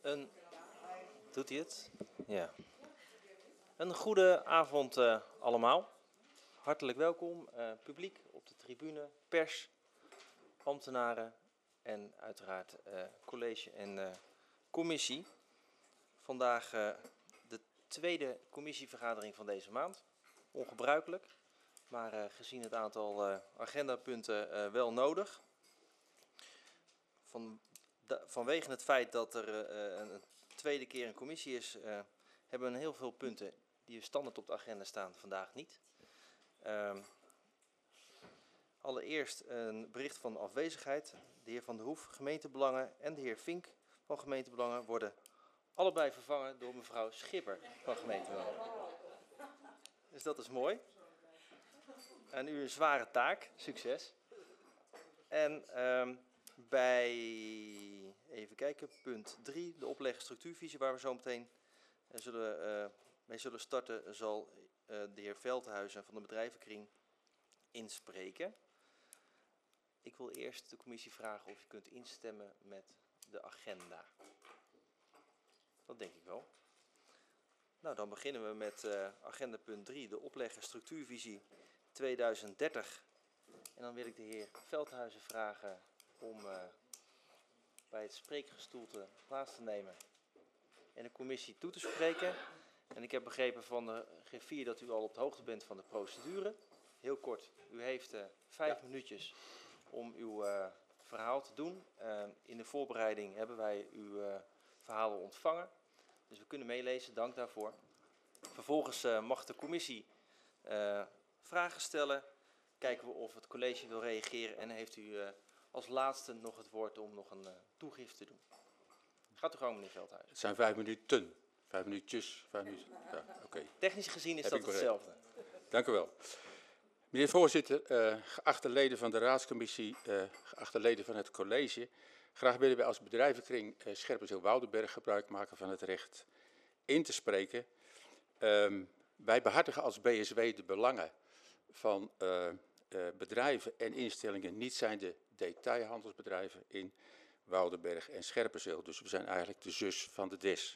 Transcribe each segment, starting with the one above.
Doet hij het? Ja. Een goede avond allemaal. Hartelijk welkom, publiek op de tribune, pers, ambtenaren en uiteraard college en commissie. Vandaag de tweede commissievergadering van deze maand. Ongebruikelijk, maar gezien het aantal agendapunten wel nodig. Vanwege het feit dat er een tweede keer een commissie is, hebben we heel veel punten die standaard op de agenda staan vandaag niet. Allereerst een bericht van afwezigheid. De heer Van der Hoef, gemeentebelangen, en de heer Vink van gemeentebelangen worden allebei vervangen door mevrouw Schipper van gemeentebelangen. Dus dat is mooi. En u een zware taak. Succes. En bij, even kijken, punt 3, de opleggen structuurvisie, waar we zo meteen mee zullen starten, zal de heer Veldhuizen van de bedrijvenkring inspreken. Ik wil eerst de commissie vragen of je kunt instemmen met de agenda. Dat denk ik wel. Nou, dan beginnen we met agenda punt 3, de opleggen structuurvisie 2030. En dan wil ik de heer Veldhuizen vragen om bij het spreekgestoelte plaats te nemen en de commissie toe te spreken. En ik heb begrepen van de griffier dat u al op de hoogte bent van de procedure. Heel kort, u heeft 5 minuutjes om uw verhaal te doen. In de voorbereiding hebben wij uw verhalen ontvangen. Dus we kunnen meelezen, dank daarvoor. Vervolgens mag de commissie vragen stellen. Kijken we of het college wil reageren en heeft u als laatste nog het woord om nog een toegifte te doen. Gaat u gewoon, meneer Veldhuizen. Het zijn 5 minuten. 5 minuutjes. 5 minuten. Ja, okay. Technisch gezien is dat hetzelfde. Dank u wel. Meneer voorzitter, geachte leden van de raadscommissie, geachte leden van het college. Graag willen wij als bedrijvenkring Scherpenzeel-Woudenberg gebruik maken van het recht in te spreken. Wij behartigen als BSW de belangen van bedrijven en instellingen, niet zijn de detailhandelsbedrijven in Woudenberg en Scherpenzeel. Dus we zijn eigenlijk de zus van de DES.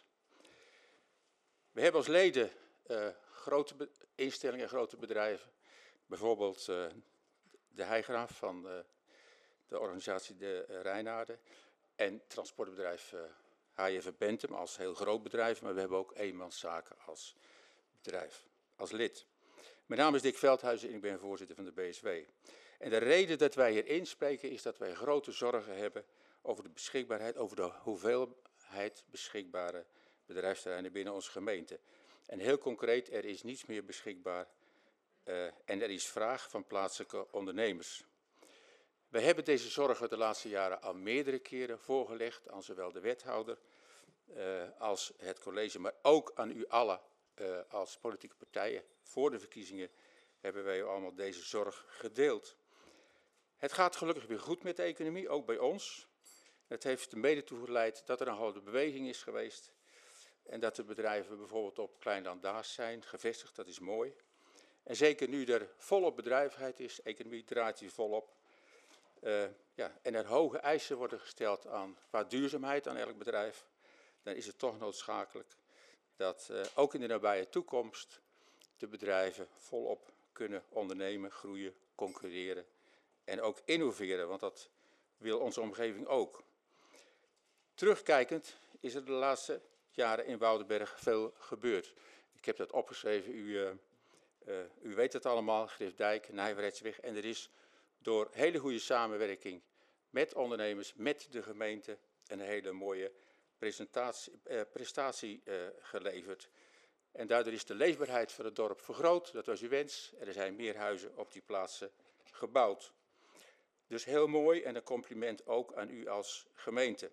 We hebben als leden grote instellingen en grote bedrijven. Bijvoorbeeld de Heigraaf van de organisatie De Rijnaarden en transportbedrijf HJV Bentham als heel groot bedrijf. Maar we hebben ook eenmanszaken als bedrijf, als lid. Mijn naam is Dick Veldhuizen en ik ben voorzitter van de BSW. En de reden dat wij hier inspreken is dat wij grote zorgen hebben over de beschikbaarheid, over de hoeveelheid beschikbare bedrijfsterreinen binnen onze gemeente. En heel concreet, er is niets meer beschikbaar en er is vraag van plaatselijke ondernemers. Wij hebben deze zorgen de laatste jaren al meerdere keren voorgelegd aan zowel de wethouder als het college, maar ook aan u allen als politieke partijen. Voor de verkiezingen hebben wij allemaal deze zorg gedeeld. Het gaat gelukkig weer goed met de economie, ook bij ons. Het heeft er mede toe geleid dat er een grote beweging is geweest. En dat de bedrijven bijvoorbeeld op Kleinland-Daas zijn gevestigd, dat is mooi. En zeker nu er volop bedrijvigheid is, de economie draait hier volop. En er hoge eisen worden gesteld qua duurzaamheid aan elk bedrijf. Dan is het toch noodzakelijk dat ook in de nabije toekomst de bedrijven volop kunnen ondernemen, groeien, concurreren en ook innoveren, want dat wil onze omgeving ook. Terugkijkend is er de laatste jaren in Woudenberg veel gebeurd. Ik heb dat opgeschreven, u weet het allemaal, Griffdijk, Nijverheidsweg. En er is door hele goede samenwerking met ondernemers, met de gemeente, een hele mooie prestatie geleverd. En daardoor is de leefbaarheid van het dorp vergroot, dat was uw wens. Er zijn meer huizen op die plaatsen gebouwd. Dus heel mooi en een compliment ook aan u als gemeente.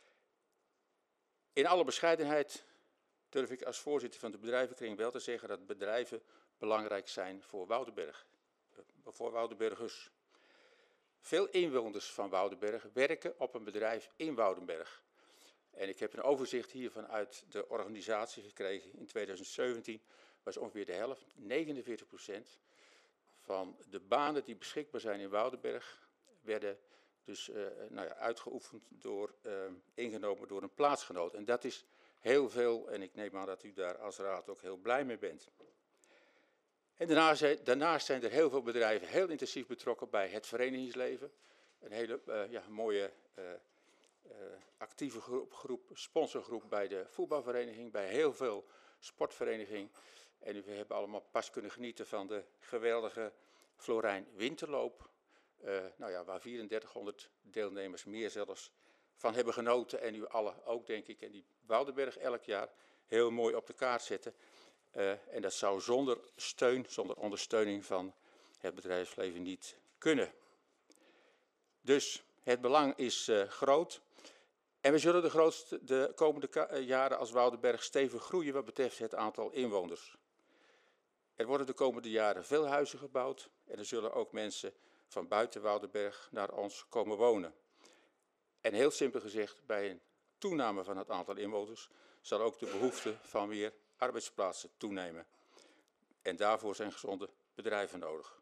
In alle bescheidenheid durf ik als voorzitter van de bedrijvenkring wel te zeggen dat bedrijven belangrijk zijn voor Woudenberg, voor Woudenbergers. Veel inwoners van Woudenberg werken op een bedrijf in Woudenberg. En ik heb een overzicht hiervan uit de organisatie gekregen. In 2017 was ongeveer de helft, 49% van de banen die beschikbaar zijn in Woudenberg, werden Dus nou ja, uitgeoefend ingenomen door een plaatsgenoot. En dat is heel veel en ik neem aan dat u daar als raad ook heel blij mee bent. En daarnaast zijn er heel veel bedrijven heel intensief betrokken bij het verenigingsleven. Een hele mooie actieve groep, sponsorgroep bij de voetbalvereniging, bij heel veel sportverenigingen. En we hebben allemaal pas kunnen genieten van de geweldige Florijn Winterloop. Nou ja, waar 3400 deelnemers, meer zelfs, van hebben genoten. En u allen ook, denk ik, en die Woudenberg elk jaar heel mooi op de kaart zetten. En dat zou zonder steun, zonder ondersteuning van het bedrijfsleven niet kunnen. Dus het belang is groot. En we zullen de komende jaren als Woudenberg stevig groeien wat betreft het aantal inwoners. Er worden de komende jaren veel huizen gebouwd en er zullen ook mensen van buiten Woudenberg naar ons komen wonen. En heel simpel gezegd, bij een toename van het aantal inwoners zal ook de behoefte van meer arbeidsplaatsen toenemen. En daarvoor zijn gezonde bedrijven nodig.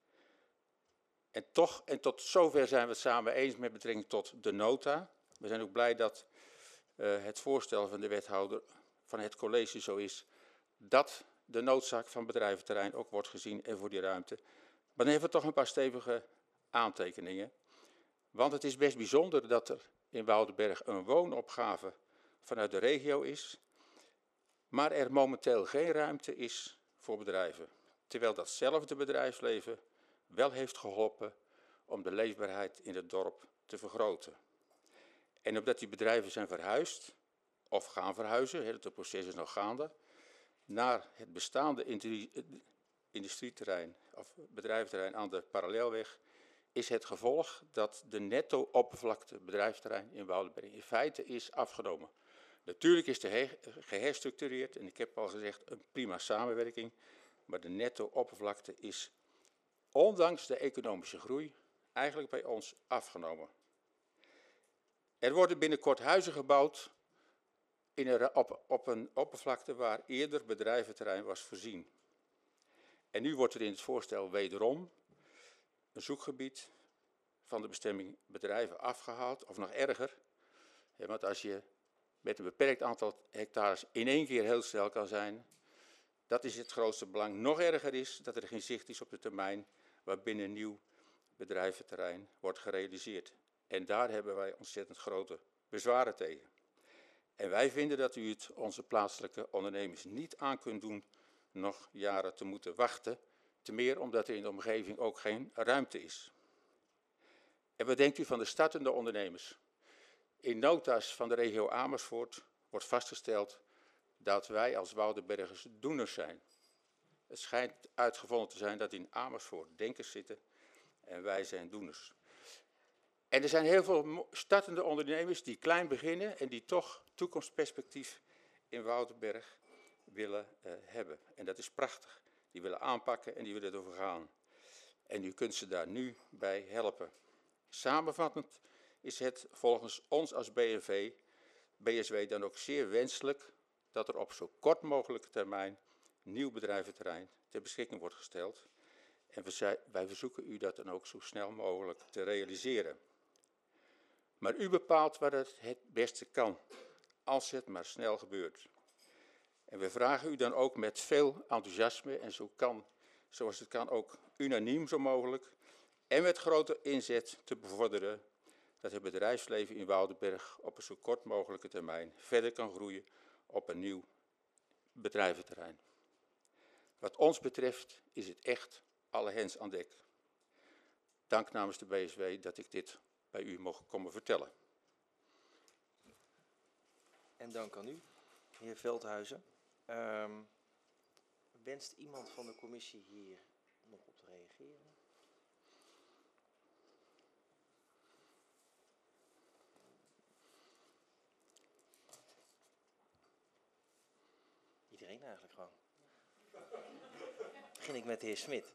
En tot zover zijn we het samen eens met betrekking tot de nota. We zijn ook blij dat het voorstel van de wethouder van het college zo is dat de noodzaak van bedrijventerrein ook wordt gezien en voor die ruimte. Maar dan hebben we toch een paar stevige aantekeningen. Want het is best bijzonder dat er in Woudenberg een woonopgave vanuit de regio is, maar er momenteel geen ruimte is voor bedrijven. Terwijl datzelfde bedrijfsleven wel heeft geholpen om de leefbaarheid in het dorp te vergroten. En omdat die bedrijven zijn verhuisd, of gaan verhuizen, het proces is nog gaande, naar het bestaande industrieterrein of bedrijventerrein aan de parallelweg, is het gevolg dat de netto-oppervlakte bedrijventerrein in Woudenberg in feite is afgenomen. Natuurlijk is het geherstructureerd en ik heb al gezegd een prima samenwerking, maar de netto-oppervlakte is ondanks de economische groei eigenlijk bij ons afgenomen. Er worden binnenkort huizen gebouwd op een oppervlakte waar eerder bedrijventerrein was voorzien. En nu wordt er in het voorstel wederom een zoekgebied van de bestemming bedrijven afgehaald, of nog erger. Want als je met een beperkt aantal hectares in één keer heel snel kan zijn, dat is het grootste belang. Nog erger is dat er geen zicht is op de termijn waarbinnen een nieuw bedrijventerrein wordt gerealiseerd. En daar hebben wij ontzettend grote bezwaren tegen. En wij vinden dat u het onze plaatselijke ondernemers niet aan kunt doen nog jaren te moeten wachten, te meer omdat er in de omgeving ook geen ruimte is. En wat denkt u van de startende ondernemers? In nota's van de regio Amersfoort wordt vastgesteld dat wij als Woudenbergers doeners zijn. Het schijnt uitgevonden te zijn dat in Amersfoort denkers zitten en wij zijn doeners. En er zijn heel veel startende ondernemers die klein beginnen en die toch toekomstperspectief in Woudenberg willen hebben. En dat is prachtig. Die willen aanpakken en die willen ervoor gaan. En u kunt ze daar nu bij helpen. Samenvattend is het volgens ons als BSW dan ook zeer wenselijk dat er op zo kort mogelijke termijn nieuw bedrijventerrein ter beschikking wordt gesteld. En wij verzoeken u dat dan ook zo snel mogelijk te realiseren. Maar u bepaalt waar het beste kan, als het maar snel gebeurt. En we vragen u dan ook met veel enthousiasme en zoals het kan ook unaniem zo mogelijk en met grote inzet te bevorderen dat het bedrijfsleven in Woudenberg op een zo kort mogelijke termijn verder kan groeien op een nieuw bedrijventerrein. Wat ons betreft is het echt alle hens aan dek. Dank namens de BSW dat ik dit bij u mocht komen vertellen. En dank aan u, heer Veldhuizen. Wenst iemand van de commissie hier nog op te reageren? Iedereen eigenlijk gewoon. Begin ik met de heer Smit.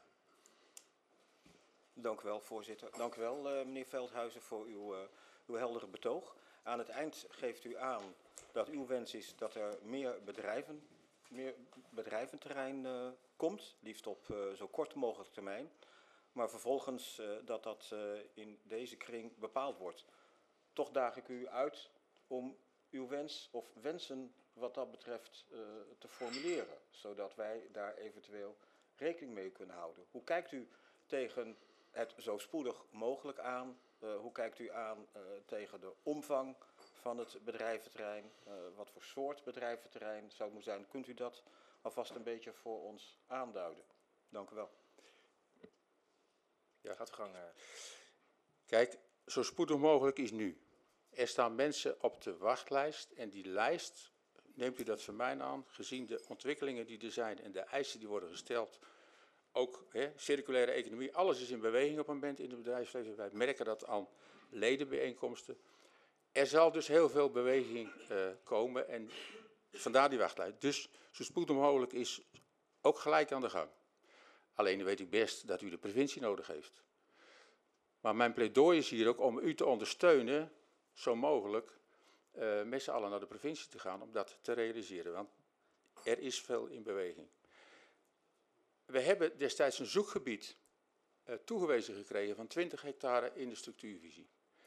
Dank u wel, voorzitter. Dank u wel, meneer Veldhuizen, voor uw heldere betoog. Aan het eind geeft u aan dat uw wens is dat er meer bedrijventerrein komt, liefst op zo kort mogelijk termijn. maar vervolgens dat in deze kring bepaald wordt. Toch daag ik u uit om uw wens of wensen wat dat betreft te formuleren, zodat wij daar eventueel rekening mee kunnen houden. Hoe kijkt u tegen het zo spoedig mogelijk aan? Hoe kijkt u aan tegen de omvang van het bedrijventerrein? Wat voor soort bedrijventerrein zou het moeten zijn? Kunt u dat alvast een beetje voor ons aanduiden? Dank u wel. Ja, gaat uw gang. Kijk, zo spoedig mogelijk is nu. Er staan mensen op de wachtlijst en die lijst, neemt u dat van mij aan, gezien de ontwikkelingen die er zijn en de eisen die worden gesteld, ook circulaire economie, alles is in beweging op een moment in het bedrijfsleven. Wij merken dat aan ledenbijeenkomsten. Er zal dus heel veel beweging komen en vandaar die wachtlijst. Dus zo spoedig mogelijk is ook gelijk aan de gang. Alleen weet ik best dat u de provincie nodig heeft. Maar mijn pleidooi is hier ook om u te ondersteunen, zo mogelijk, met z'n allen naar de provincie te gaan om dat te realiseren. Want er is veel in beweging. We hebben destijds een zoekgebied toegewezen gekregen van 20 hectare in de structuurvisie.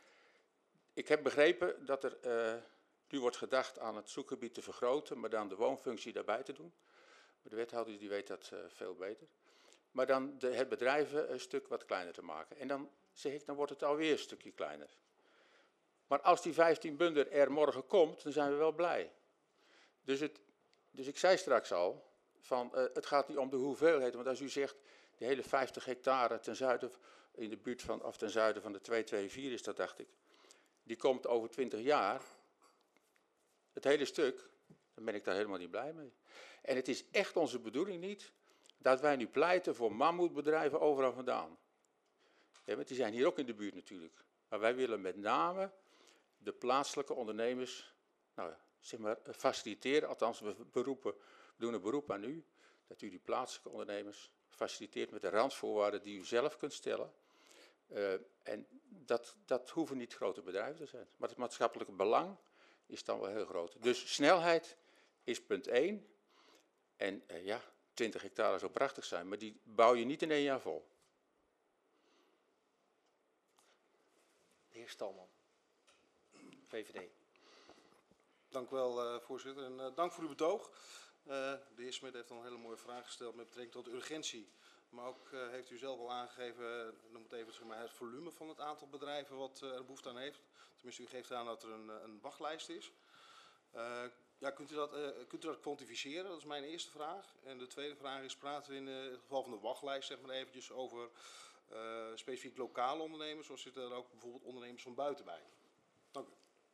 Ik heb begrepen dat er nu wordt gedacht aan het zoekgebied te vergroten, maar dan de woonfunctie daarbij te doen. De wethouder die weet dat veel beter. Maar dan het bedrijven een stuk wat kleiner te maken. En dan zeg ik, dan wordt het alweer een stukje kleiner. Maar als die 15 bunder er morgen komt, dan zijn we wel blij. Dus ik zei straks al, het gaat niet om de hoeveelheid. Want als u zegt, de hele 50 hectare ten zuiden, in de buurt van, of ten zuiden van de 224 is dat, dacht ik. Die komt over 20 jaar, het hele stuk, dan ben ik daar helemaal niet blij mee. En het is echt onze bedoeling niet dat wij nu pleiten voor mammoetbedrijven overal vandaan. Ja, want die zijn hier ook in de buurt natuurlijk. Maar wij willen met name de plaatselijke ondernemers zeg maar, faciliteren. Althans, we doen een beroep aan u, dat u die plaatselijke ondernemers faciliteert met de randvoorwaarden die u zelf kunt stellen. En dat hoeven niet grote bedrijven te zijn. Maar het maatschappelijke belang is dan wel heel groot. Dus snelheid is punt 1. En 20 hectare zou prachtig zijn, maar die bouw je niet in 1 jaar vol. De heer Stalman, VVD. Dank u wel, voorzitter. En dank voor uw betoog. De heer Smit heeft al een hele mooie vraag gesteld met betrekking tot urgentie. Maar ook heeft u zelf al aangegeven, noem het even, zeg maar, het volume van het aantal bedrijven wat er behoefte aan heeft. Tenminste, u geeft aan dat er een wachtlijst is. Kunt u dat kwantificeren? Dat is mijn eerste vraag. En de tweede vraag is, praten we in het geval van de wachtlijst zeg maar eventjes over specifiek lokale ondernemers, of zitten er ook bijvoorbeeld ondernemers van buiten bij? Dank u.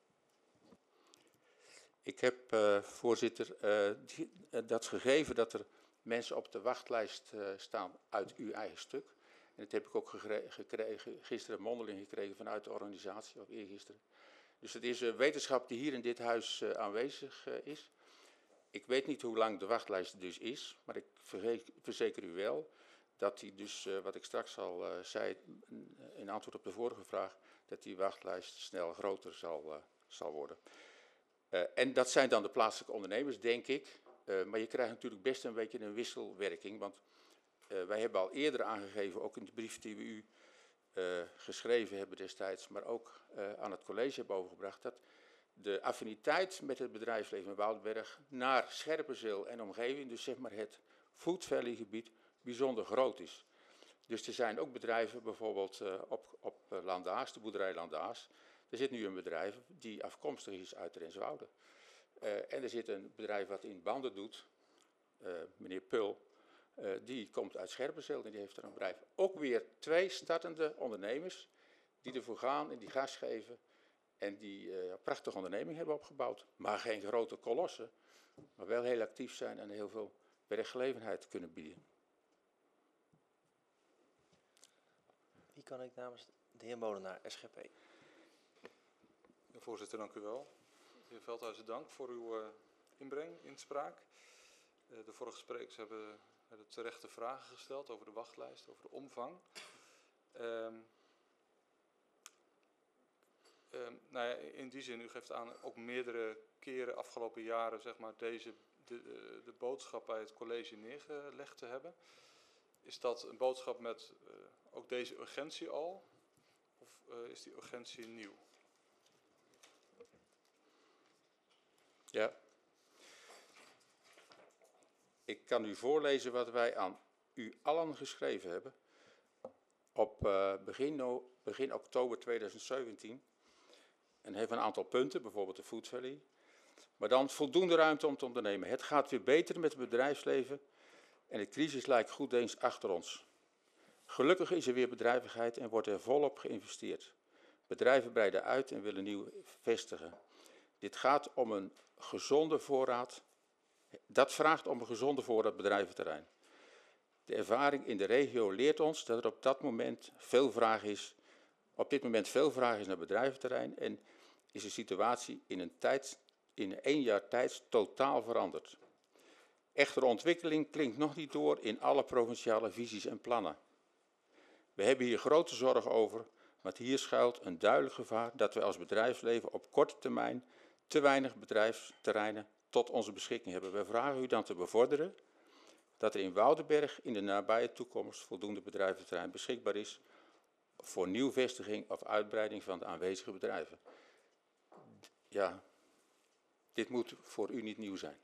Ik heb, voorzitter, dat gegeven dat er mensen op de wachtlijst staan uit uw eigen stuk. En dat heb ik ook gisteren mondeling gekregen vanuit de organisatie, of eergisteren. Dus het is een wetenschap die hier in dit huis aanwezig is. Ik weet niet hoe lang de wachtlijst dus is, maar ik verzeker u wel dat die dus, wat ik straks al zei in antwoord op de vorige vraag, dat die wachtlijst snel groter zal worden. En dat zijn dan de plaatselijke ondernemers, denk ik. Maar je krijgt natuurlijk best een beetje een wisselwerking. Want wij hebben al eerder aangegeven, ook in de brief die we u geschreven hebben destijds, maar ook aan het college hebben overgebracht, dat de affiniteit met het bedrijfsleven in Woudenberg naar Scherpenzeel en omgeving, dus zeg maar het Food Valley gebied, bijzonder groot is. Dus er zijn ook bedrijven, bijvoorbeeld op Landaas, de boerderij Landaas. Er zit nu een bedrijf die afkomstig is uit Renswoude. En er zit een bedrijf wat in banden doet, meneer Pul, die komt uit Scherpenzeel en die heeft er een bedrijf. Ook weer 2 startende ondernemers die ervoor gaan en die gas geven en die een prachtige onderneming hebben opgebouwd. Maar geen grote kolossen, maar wel heel actief zijn en heel veel werkgelegenheid kunnen bieden. Wie kan ik namens de heer Molenaar, SGP? Ja, voorzitter, dank u wel. De heer Veldhuizen, dank voor uw inbreng, inspraak. De vorige sprekers hebben terechte vragen gesteld over de wachtlijst, over de omvang. In die zin, u geeft aan ook meerdere keren afgelopen jaren zeg maar, de boodschap bij het college neergelegd te hebben. Is dat een boodschap met ook deze urgentie al? Of is die urgentie nieuw? Ja. Ik kan u voorlezen wat wij aan u allen geschreven hebben op begin oktober 2017. En heeft een aantal punten, bijvoorbeeld de Food Valley. Maar dan voldoende ruimte om te ondernemen. Het gaat weer beter met het bedrijfsleven en de crisis lijkt goed eens achter ons. Gelukkig is er weer bedrijvigheid en wordt er volop geïnvesteerd. Bedrijven breiden uit en willen nieuw vestigen. Dit gaat om een gezonde voorraad. Dat vraagt om een gezonde voorraad bedrijventerrein. De ervaring in de regio leert ons dat er op dit moment veel vraag is naar bedrijventerrein en is de situatie in 1 jaar tijd totaal veranderd. Echter, ontwikkeling klinkt nog niet door in alle provinciale visies en plannen. We hebben hier grote zorg over, want hier schuilt een duidelijk gevaar dat we als bedrijfsleven op korte termijn te weinig bedrijfsterreinen tot onze beschikking hebben. We vragen u dan te bevorderen dat er in Woudenberg in de nabije toekomst voldoende bedrijventerrein beschikbaar is voor nieuwvestiging of uitbreiding van de aanwezige bedrijven. Ja, dit moet voor u niet nieuw zijn.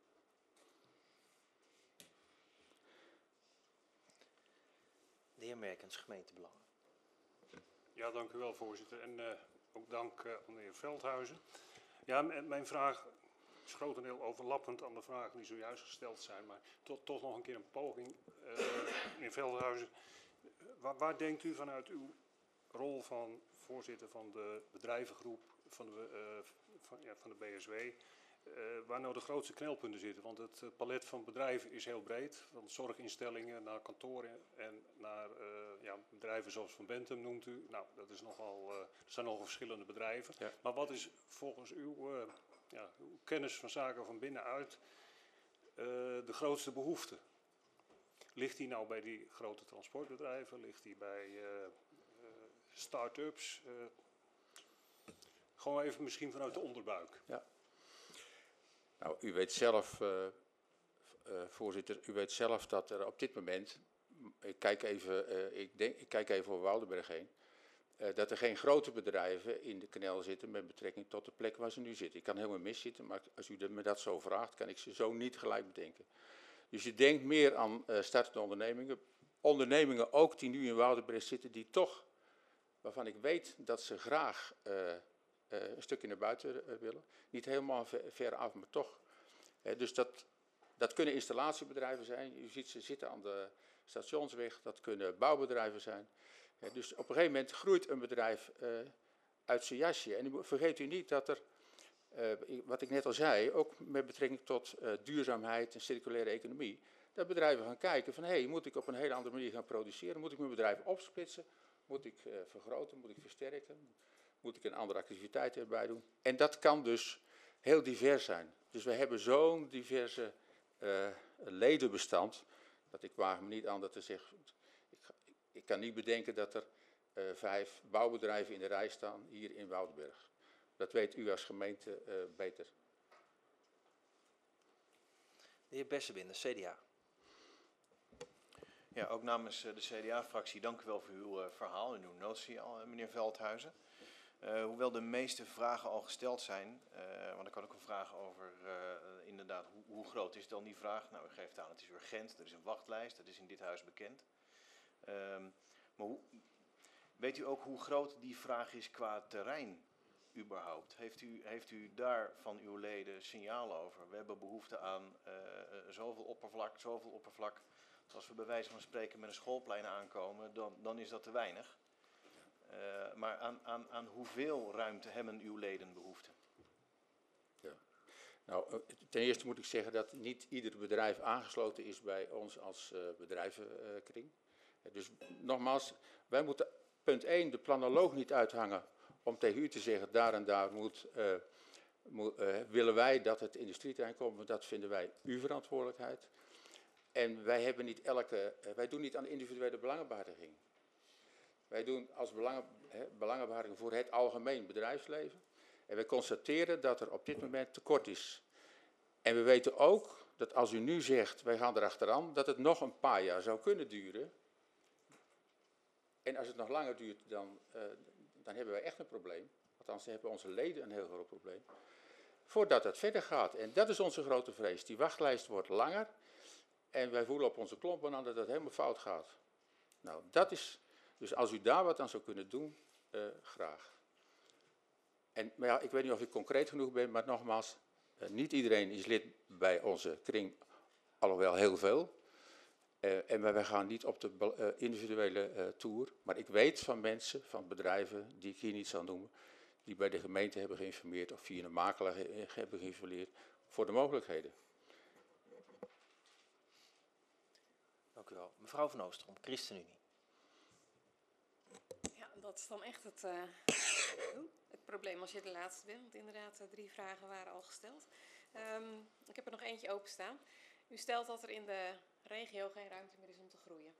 De heer Merkens, gemeentebelangen. Ja, dank u wel, voorzitter. En ook dank aan de heer Veldhuizen. Ja, mijn vraag is grotendeel overlappend aan de vragen die zojuist gesteld zijn. Maar toch nog een keer een poging. Meneer Veldhuizen, waar denkt u vanuit uw rol van voorzitter van de bedrijvengroep van de BSW... waar nou de grootste knelpunten zitten? Want het palet van bedrijven is heel breed. Van zorginstellingen naar kantoren en naar bedrijven zoals Van Bentum noemt u. Nou, dat zijn nogal verschillende bedrijven. Ja. Maar wat is volgens uw kennis van zaken van binnenuit de grootste behoefte? Ligt die nou bij die grote transportbedrijven? Ligt die bij start-ups? Gewoon even misschien vanuit de onderbuik. Ja. Nou, u weet zelf, voorzitter, u weet zelf dat er op dit moment, ik kijk even over Woudenberg heen, dat er geen grote bedrijven in de knel zitten met betrekking tot de plek waar ze nu zitten. Ik kan helemaal mis zitten, maar als u me dat zo vraagt, kan ik ze zo niet gelijk bedenken. Dus je denkt meer aan startende ondernemingen. Ondernemingen ook die nu in Woudenberg zitten, die toch, waarvan ik weet dat ze graag een stukje naar buiten willen. Niet helemaal ver af, maar toch. Dus dat kunnen installatiebedrijven zijn. U ziet ze zitten aan de stationsweg. Dat kunnen bouwbedrijven zijn. Dus op een gegeven moment groeit een bedrijf uit zijn jasje. En vergeet u niet dat er, wat ik net al zei, ook met betrekking tot duurzaamheid en circulaire economie, dat bedrijven gaan kijken van, moet ik op een hele andere manier gaan produceren? Moet ik mijn bedrijf opsplitsen? Moet ik vergroten? Moet ik versterken? Moet ik een andere activiteit erbij doen? En dat kan dus heel divers zijn. Dus we hebben zo'n diverse ledenbestand, dat ik waag me niet aan dat te zeggen. Ik kan niet bedenken dat er 5 bouwbedrijven in de rij staan hier in Woudenberg. Dat weet u als gemeente beter. De heer Bessebinder, CDA. Ja, ook namens de CDA-fractie dank u wel voor uw verhaal en uw notie, meneer Veldhuizen. Hoewel de meeste vragen al gesteld zijn, want ik had ook een vraag over inderdaad hoe groot is dan die vraag. Nou, u geeft aan het is urgent, er is een wachtlijst, dat is in dit huis bekend. Maar weet u ook hoe groot die vraag is qua terrein überhaupt? Heeft u daar van uw leden signalen over? We hebben behoefte aan zoveel oppervlak. Als we bij wijze van spreken met een schoolplein aankomen, dan is dat te weinig. Maar aan hoeveel ruimte hebben uw leden behoefte? Ja. Nou, ten eerste moet ik zeggen dat niet ieder bedrijf aangesloten is bij ons als bedrijvenkring. Dus nogmaals, wij moeten punt 1 de planoloog niet uithangen om tegen u te zeggen daar en daar willen wij dat het industrieterrein komt, want dat vinden wij uw verantwoordelijkheid. En wij doen niet aan individuele belangenbehartiging. Wij doen als belangenbehartiging voor het algemeen bedrijfsleven. En wij constateren dat er op dit moment tekort is. En we weten ook dat als u nu zegt, wij gaan erachteraan, dat het nog een paar jaar zou kunnen duren. En als het nog langer duurt, dan hebben wij echt een probleem. Althans, dan hebben onze leden een heel groot probleem. Voordat het verder gaat. En dat is onze grote vrees. Die wachtlijst wordt langer. En wij voelen op onze klompen aan dat het helemaal fout gaat. Nou, dat is... Dus als u daar wat aan zou kunnen doen, graag. Maar ja, ik weet niet of ik concreet genoeg ben, maar nogmaals, niet iedereen is lid bij onze kring, alhoewel heel veel. En wij gaan niet op de individuele tour. Maar ik weet van mensen, van bedrijven, die ik hier niet zal noemen, die bij de gemeente hebben geïnformeerd of via een makelaar hebben geïnformeerd voor de mogelijkheden. Dank u wel. Mevrouw van Oostrom, ChristenUnie. Ja, dat is dan echt het probleem als je de laatste bent. Want inderdaad, 3 vragen waren al gesteld. Ik heb er nog eentje openstaan. U stelt dat er in de regio geen ruimte meer is om te groeien.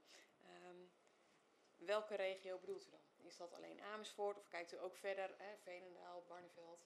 Welke regio bedoelt u dan? Is dat alleen Amersfoort of kijkt u ook verder, Veenendaal, Barneveld?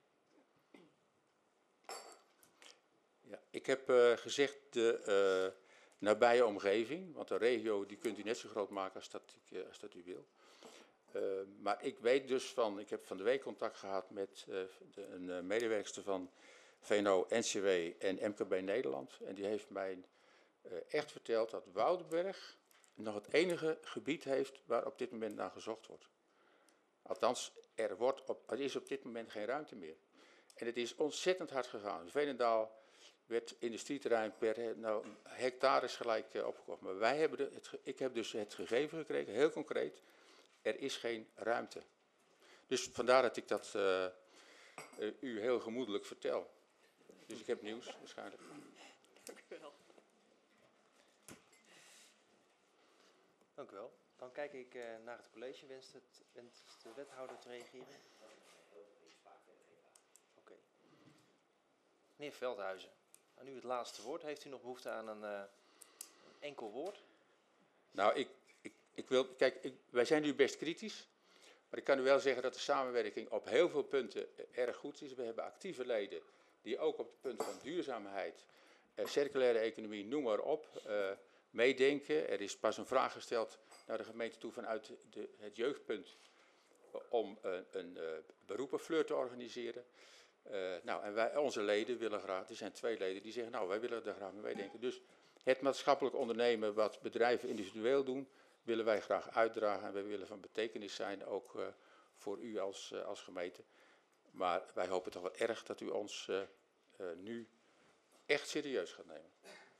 Ja, ik heb gezegd de nabije omgeving, want de regio die kunt u net zo groot maken als dat u wil. Maar ik weet dus ik heb van de week contact gehad met een medewerkster van VNO-NCW en MKB Nederland. En die heeft mij echt verteld dat Woudenberg nog het enige gebied heeft waar op dit moment naar gezocht wordt. Althans, er is op dit moment geen ruimte meer. En het is ontzettend hard gegaan. Veenendaal werd industrieterrein per hectares gelijk opgekocht. Maar ik heb dus het gegeven gekregen, heel concreet, er is geen ruimte. Dus vandaar dat ik dat u heel gemoedelijk vertel. Dus ik heb nieuws waarschijnlijk. Dank u wel. Dank u wel. Dan kijk ik naar het college. Wenst de wethouder te reageren? Oké. Meneer Veldhuizen, aan u het laatste woord. Heeft u nog behoefte aan een enkel woord? Nou, wij zijn nu best kritisch. Maar ik kan u wel zeggen dat de samenwerking op heel veel punten erg goed is. We hebben actieve leden die ook op het punt van duurzaamheid, circulaire economie, noem maar op, meedenken. Er is pas een vraag gesteld naar de gemeente toe vanuit het jeugdpunt om een beroepenfleur te organiseren. En onze leden willen graag, er zijn 2 leden die zeggen, wij willen er graag mee meedenken. Dus het maatschappelijk ondernemen wat bedrijven individueel doen, willen wij graag uitdragen en wij willen van betekenis zijn, ook voor u als gemeente. Maar wij hopen toch wel erg dat u ons nu echt serieus gaat nemen.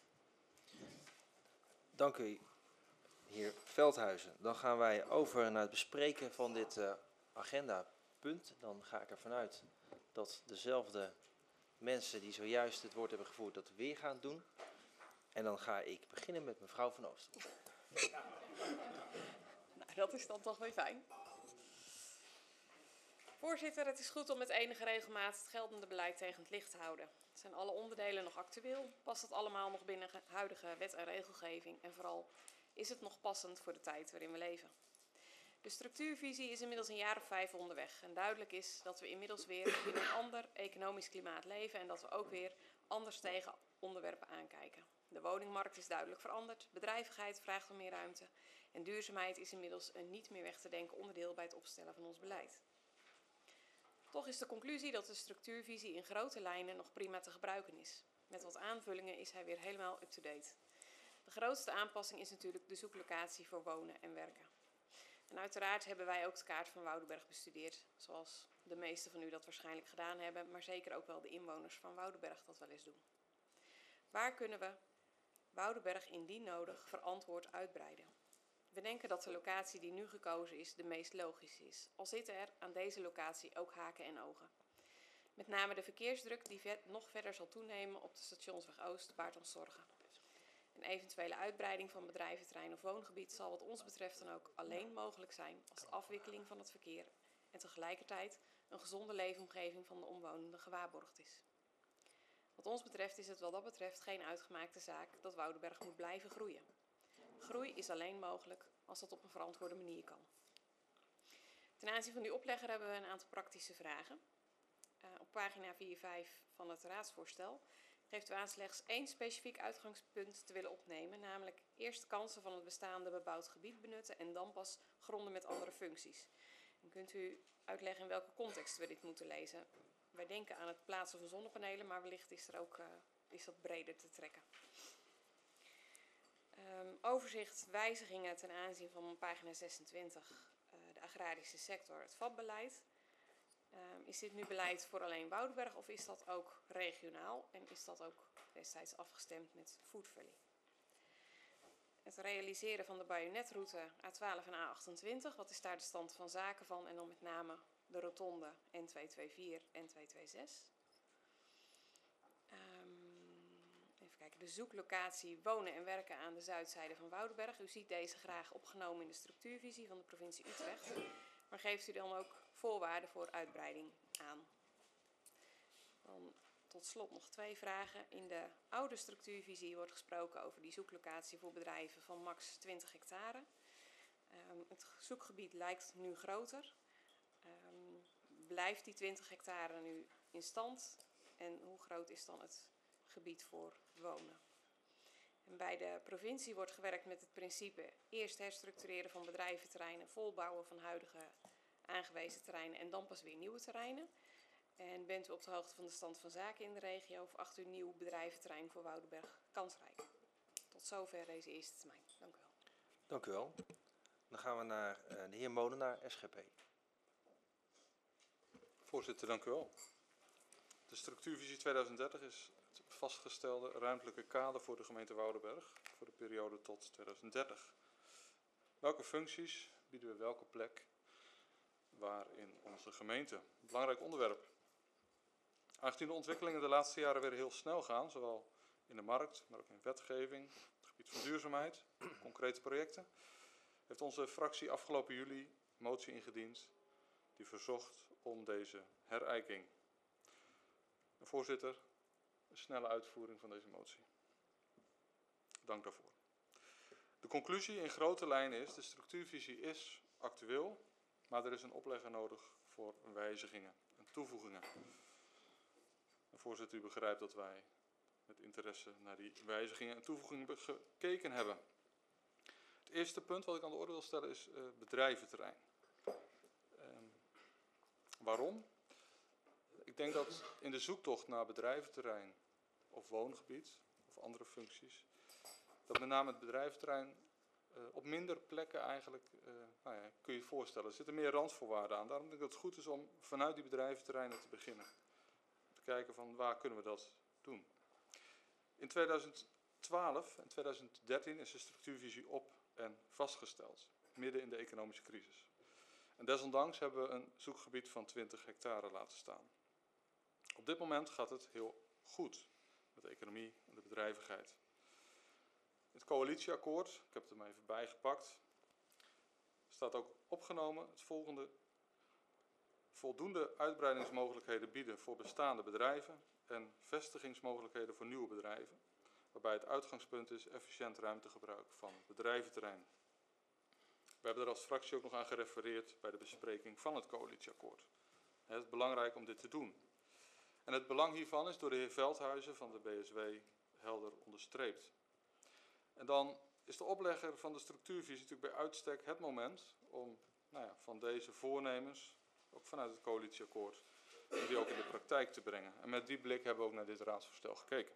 Dank u, heer Veldhuizen. Dan gaan wij over naar het bespreken van dit agendapunt. Dan ga ik ervan uit dat dezelfde mensen die zojuist het woord hebben gevoerd dat weer gaan doen. En dan ga ik beginnen met mevrouw van Oostrom. Nou, dat is dan toch weer fijn. Voorzitter, het is goed om met enige regelmaat het geldende beleid tegen het licht te houden. Zijn alle onderdelen nog actueel? Past het allemaal nog binnen huidige wet en regelgeving? En vooral, is het nog passend voor de tijd waarin we leven? De structuurvisie is inmiddels een jaar of 5 onderweg. En duidelijk is dat we inmiddels weer in een ander economisch klimaat leven en dat we ook weer anders tegen onderwerpen aankijken. De woningmarkt is duidelijk veranderd, bedrijvigheid vraagt om meer ruimte en duurzaamheid is inmiddels een niet meer weg te denken onderdeel bij het opstellen van ons beleid. Toch is de conclusie dat de structuurvisie in grote lijnen nog prima te gebruiken is. Met wat aanvullingen is hij weer helemaal up-to-date. De grootste aanpassing is natuurlijk de zoeklocatie voor wonen en werken. En uiteraard hebben wij ook de kaart van Woudenberg bestudeerd, zoals de meesten van u dat waarschijnlijk gedaan hebben, maar zeker ook wel de inwoners van Woudenberg dat wel eens doen. Waar kunnen we Woudenberg indien nodig verantwoord uitbreiden? We denken dat de locatie die nu gekozen is de meest logische is, al zitten er aan deze locatie ook haken en ogen. Met name de verkeersdruk die nog verder zal toenemen op de Stationsweg Oost baart ons zorgen. Een eventuele uitbreiding van bedrijventerrein of woongebied zal wat ons betreft dan ook alleen mogelijk zijn als de afwikkeling van het verkeer en tegelijkertijd een gezonde leefomgeving van de omwonenden gewaarborgd is. Wat ons betreft is het wat dat betreft geen uitgemaakte zaak dat Woudenberg moet blijven groeien. Groei is alleen mogelijk als dat op een verantwoorde manier kan. Ten aanzien van die oplegger hebben we een aantal praktische vragen. Op pagina 4-5 van het raadsvoorstel geeft u aan slechts 1 specifiek uitgangspunt te willen opnemen, namelijk eerst kansen van het bestaande bebouwd gebied benutten en dan pas gronden met andere functies. En kunt u uitleggen in welke context we dit moeten lezen? Wij denken aan het plaatsen van zonnepanelen, maar wellicht is dat breder te trekken. Overzicht wijzigingen ten aanzien van pagina 26, de agrarische sector, het VAP-beleid. Is dit nu beleid voor alleen Woudenberg of is dat ook regionaal en is dat ook destijds afgestemd met Food Valley? Het realiseren van de bajonetroute A12 en A28, wat is daar de stand van zaken van en dan met name de rotonde N224 en N226? Even kijken, de zoeklocatie wonen en werken aan de zuidzijde van Woudenberg. U ziet deze graag opgenomen in de structuurvisie van de provincie Utrecht. Maar geeft u dan ook voorwaarden voor uitbreiding aan? Dan tot slot nog 2 vragen. In de oude structuurvisie wordt gesproken over die zoeklocatie voor bedrijven van max 20 hectare. Het zoekgebied lijkt nu groter. Blijft die 20 hectare nu in stand? En hoe groot is dan het gebied voor wonen? En bij de provincie wordt gewerkt met het principe eerst herstructureren van bedrijventerreinen, volbouwen van huidige aangewezen terreinen en dan pas weer nieuwe terreinen. En bent u op de hoogte van de stand van zaken in de regio of acht u nieuw bedrijventerrein voor Woudenberg kansrijk? Tot zover deze eerste termijn. Dank u wel. Dank u wel. Dan gaan we naar de heer Molenaar, SGP. Voorzitter, dank u wel. De structuurvisie 2030 is het vastgestelde ruimtelijke kader voor de gemeente Woudenberg voor de periode tot 2030. Welke functies bieden we welke plek waar in onze gemeente? Belangrijk onderwerp. Aangezien de ontwikkelingen de laatste jaren weer heel snel gaan, zowel in de markt, maar ook in wetgeving, op het gebied van duurzaamheid, concrete projecten, heeft onze fractie afgelopen juli een motie ingediend die verzocht om deze herijking. Voorzitter, een snelle uitvoering van deze motie. Dank daarvoor. De conclusie in grote lijnen is, de structuurvisie is actueel, maar er is een oplegger nodig voor wijzigingen en toevoegingen. Voorzitter, u begrijpt dat wij met interesse naar die wijzigingen en toevoegingen gekeken hebben. Het eerste punt wat ik aan de orde wil stellen is bedrijventerrein. Waarom? Ik denk dat in de zoektocht naar bedrijventerrein of woongebied of andere functies, dat met name het bedrijventerrein op minder plekken eigenlijk, kun je je voorstellen, er zitten meer randvoorwaarden aan. Daarom denk ik dat het goed is om vanuit die bedrijventerreinen te beginnen. Te kijken van waar kunnen we dat doen. In 2012 en 2013 is de structuurvisie op en vastgesteld, midden in de economische crisis. En desondanks hebben we een zoekgebied van 20 hectare laten staan. Op dit moment gaat het heel goed met de economie en de bedrijvigheid. Het coalitieakkoord, ik heb het er maar even bijgepakt, staat ook opgenomen het volgende: voldoende uitbreidingsmogelijkheden bieden voor bestaande bedrijven en vestigingsmogelijkheden voor nieuwe bedrijven, waarbij het uitgangspunt is efficiënt ruimtegebruik van bedrijventerrein. We hebben er als fractie ook nog aan gerefereerd bij de bespreking van het coalitieakkoord. Het is belangrijk om dit te doen. En het belang hiervan is door de heer Veldhuizen van de BSW helder onderstreept. En dan is de oplegger van de structuurvisie natuurlijk bij uitstek het moment om van deze voornemens, ook vanuit het coalitieakkoord, om die ook in de praktijk te brengen. En met die blik hebben we ook naar dit raadsvoorstel gekeken.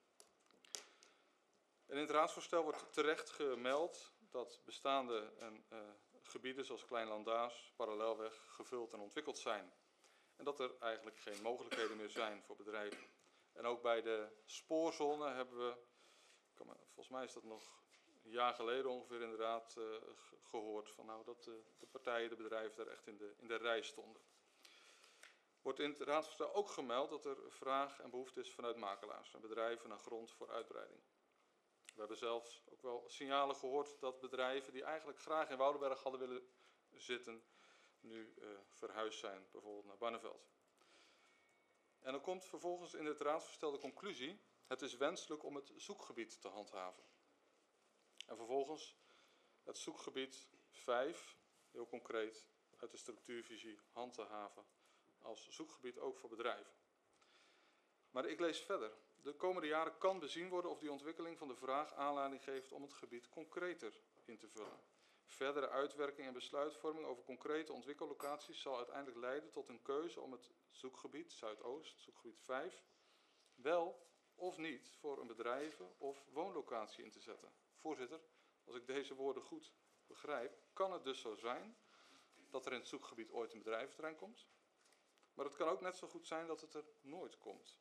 En in het raadsvoorstel wordt terecht gemeld dat bestaande gebieden zoals Kleinlandaas, Parallelweg, gevuld en ontwikkeld zijn. En dat er eigenlijk geen mogelijkheden meer zijn voor bedrijven. En ook bij de spoorzone hebben we, volgens mij is dat nog een jaar geleden ongeveer inderdaad gehoord, van dat de partijen, de bedrijven daar echt in de rij stonden. Wordt in het raadsvoorstel ook gemeld dat er vraag en behoefte is vanuit makelaars en bedrijven naar grond voor uitbreiding. We hebben zelfs ook wel signalen gehoord dat bedrijven die eigenlijk graag in Woudenberg hadden willen zitten, nu verhuisd zijn, bijvoorbeeld naar Barneveld. En dan komt vervolgens in het raadsvoorstel de conclusie: het is wenselijk om het zoekgebied te handhaven. En vervolgens het zoekgebied 5, heel concreet, uit de structuurvisie hand te haven als zoekgebied ook voor bedrijven. Maar ik lees verder. De komende jaren kan bezien worden of die ontwikkeling van de vraag aanleiding geeft om het gebied concreter in te vullen. Verdere uitwerking en besluitvorming over concrete ontwikkellocaties zal uiteindelijk leiden tot een keuze om het zoekgebied Zuidoost, zoekgebied 5, wel of niet voor een bedrijven- of woonlocatie in te zetten. Voorzitter, als ik deze woorden goed begrijp, kan het dus zo zijn dat er in het zoekgebied ooit een bedrijventerrein komt. Maar het kan ook net zo goed zijn dat het er nooit komt.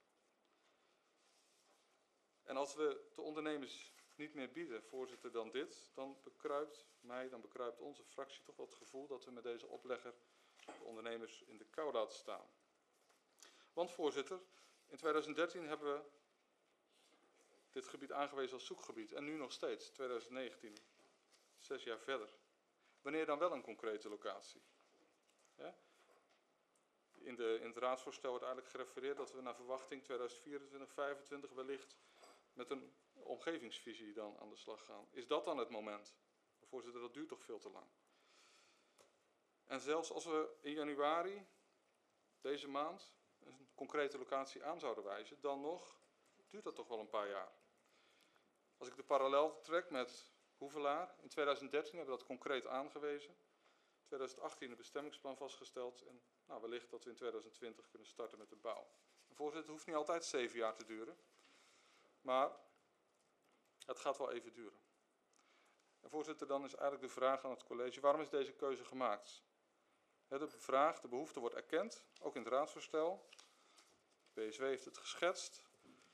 En als we de ondernemers niet meer bieden, voorzitter, dan dit, dan bekruipt onze fractie toch wel het gevoel dat we met deze oplegger de ondernemers in de kou laten staan. Want voorzitter, in 2013 hebben we dit gebied aangewezen als zoekgebied en nu nog steeds, 2019, 6 jaar verder. Wanneer dan wel een concrete locatie? Ja? In het raadsvoorstel wordt eigenlijk gerefereerd dat we naar verwachting 2024, 2025 wellicht met een omgevingsvisie dan aan de slag gaan. Is dat dan het moment? Voorzitter, dat duurt toch veel te lang. En zelfs als we in januari deze maand een concrete locatie aan zouden wijzen, dan nog duurt dat toch wel een paar jaar. Als ik de parallel trek met Hoevelaar, in 2013 hebben we dat concreet aangewezen. In 2018 een bestemmingsplan vastgesteld en wellicht dat we in 2020 kunnen starten met de bouw. En voorzitter, het hoeft niet altijd 7 jaar te duren, maar het gaat wel even duren. En voorzitter, dan is eigenlijk de vraag aan het college, waarom is deze keuze gemaakt? De behoefte wordt erkend, ook in het raadsvoorstel. De BSW heeft het geschetst.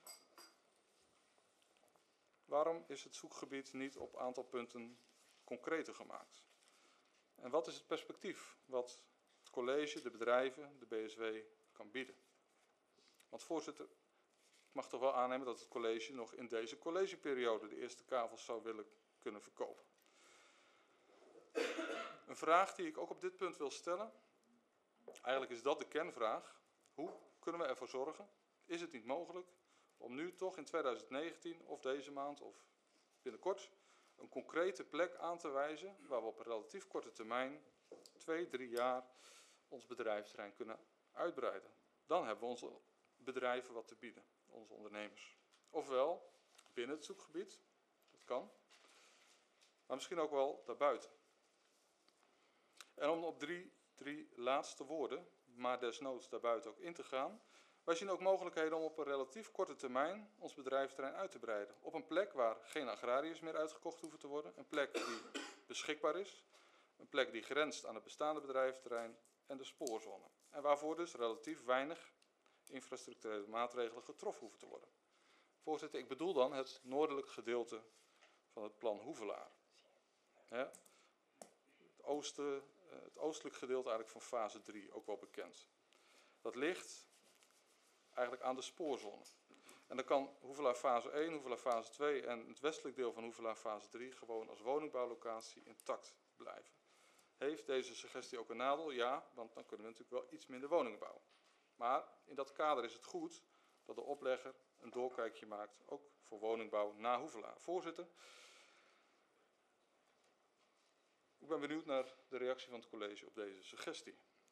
Waarom is het zoekgebied niet op een aantal punten concreter gemaakt? En wat is het perspectief wat het college, de bedrijven, de BSW kan bieden? Want voorzitter, ik mag toch wel aannemen dat het college nog in deze collegeperiode de eerste kavels zou willen kunnen verkopen. Een vraag die ik ook op dit punt wil stellen, eigenlijk is dat de kernvraag. Hoe kunnen we ervoor zorgen, is het niet mogelijk om nu toch in 2019 of deze maand of binnenkort een concrete plek aan te wijzen waar we op een relatief korte termijn, 2, 3 jaar, ons bedrijfsterrein kunnen uitbreiden. Dan hebben we onze bedrijven wat te bieden, onze ondernemers. Ofwel binnen het zoekgebied, dat kan, maar misschien ook wel daarbuiten. En om op drie laatste woorden, maar desnoods daarbuiten ook in te gaan. Wij zien ook mogelijkheden om op een relatief korte termijn ons bedrijfsterrein uit te breiden. Op een plek waar geen agrariërs meer uitgekocht hoeven te worden. Een plek die beschikbaar is. Een plek die grenst aan het bestaande bedrijfsterrein en de spoorzone. En waarvoor dus relatief weinig infrastructurele maatregelen getroffen hoeven te worden. Voorzitter, ik bedoel dan het noordelijk gedeelte van het plan Hoevelaar. Het oostelijk gedeelte eigenlijk van fase 3, ook wel bekend. Dat ligt eigenlijk aan de spoorzone. En dan kan Hoevelaar fase 1, Hoevelaar fase 2 en het westelijk deel van Hoevelaar fase 3 gewoon als woningbouwlocatie intact blijven. Heeft deze suggestie ook een nadeel? Ja, want dan kunnen we natuurlijk wel iets minder woningen bouwen. Maar in dat kader is het goed dat de oplegger een doorkijkje maakt, ook voor woningbouw na Hoevelaar. Voorzitter, ik ben benieuwd naar de reactie van het college op deze suggestie.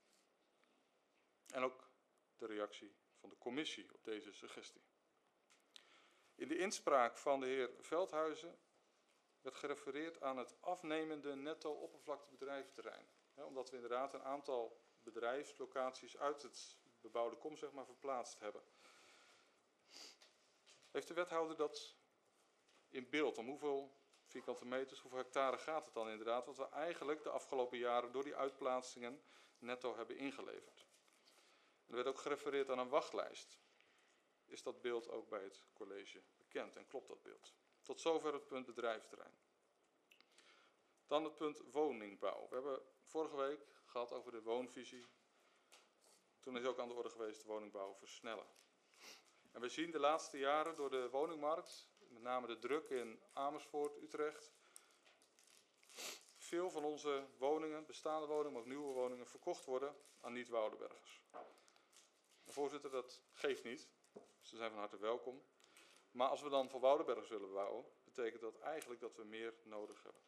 En ook de reactie van de commissie op deze suggestie. In de inspraak van de heer Veldhuizen werd gerefereerd aan het afnemende netto oppervlaktebedrijventerrein. Omdat we inderdaad een aantal bedrijfslocaties uit het bebouwde kom verplaatst hebben. Heeft de wethouder dat in beeld? Om hoeveel vierkante meters, hoeveel hectare gaat het dan inderdaad? Wat we eigenlijk de afgelopen jaren door die uitplaatsingen netto hebben ingeleverd. Er werd ook gerefereerd aan een wachtlijst. Is dat beeld ook bij het college bekend en klopt dat beeld? Tot zover het punt bedrijfsterrein. Dan het punt woningbouw. We hebben vorige week gehad over de woonvisie. Toen is ook aan de orde geweest de woningbouw versnellen. En we zien de laatste jaren door de woningmarkt, met name de druk in Amersfoort, Utrecht, veel van onze woningen, bestaande woningen, maar ook nieuwe woningen, verkocht worden aan niet-Woudenbergers. Voorzitter, dat geeft niet. Ze zijn van harte welkom. Maar als we dan voor Woudenbergers willen bouwen, betekent dat eigenlijk dat we meer nodig hebben.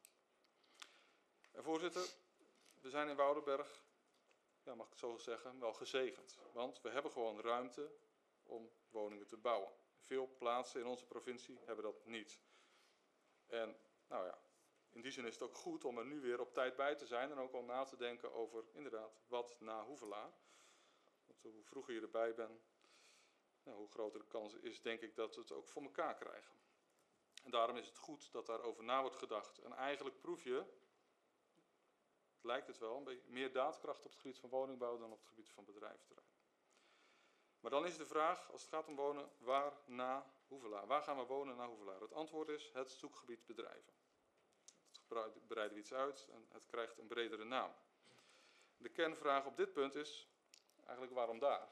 En voorzitter, we zijn in Woudenberg, ja, mag ik het zo zeggen, wel gezegend. Want we hebben gewoon ruimte om woningen te bouwen. Veel plaatsen in onze provincie hebben dat niet. En nou ja, in die zin is het ook goed om er nu weer op tijd bij te zijn en ook al na te denken over inderdaad wat na Hoevelaar. Want hoe vroeger je erbij bent, nou, hoe groter de kans is, denk ik, dat we het ook voor elkaar krijgen. En daarom is het goed dat daarover na wordt gedacht. En eigenlijk proef je, lijkt het wel, een beetje meer daadkracht op het gebied van woningbouw dan op het gebied van bedrijventerrein. Maar dan is de vraag, als het gaat om wonen, waar na Hoevelaar? Waar gaan we wonen na Hoevelaar? Het antwoord is het zoekgebied bedrijven. Dat breiden we iets uit en het krijgt een bredere naam. De kernvraag op dit punt is eigenlijk waarom daar?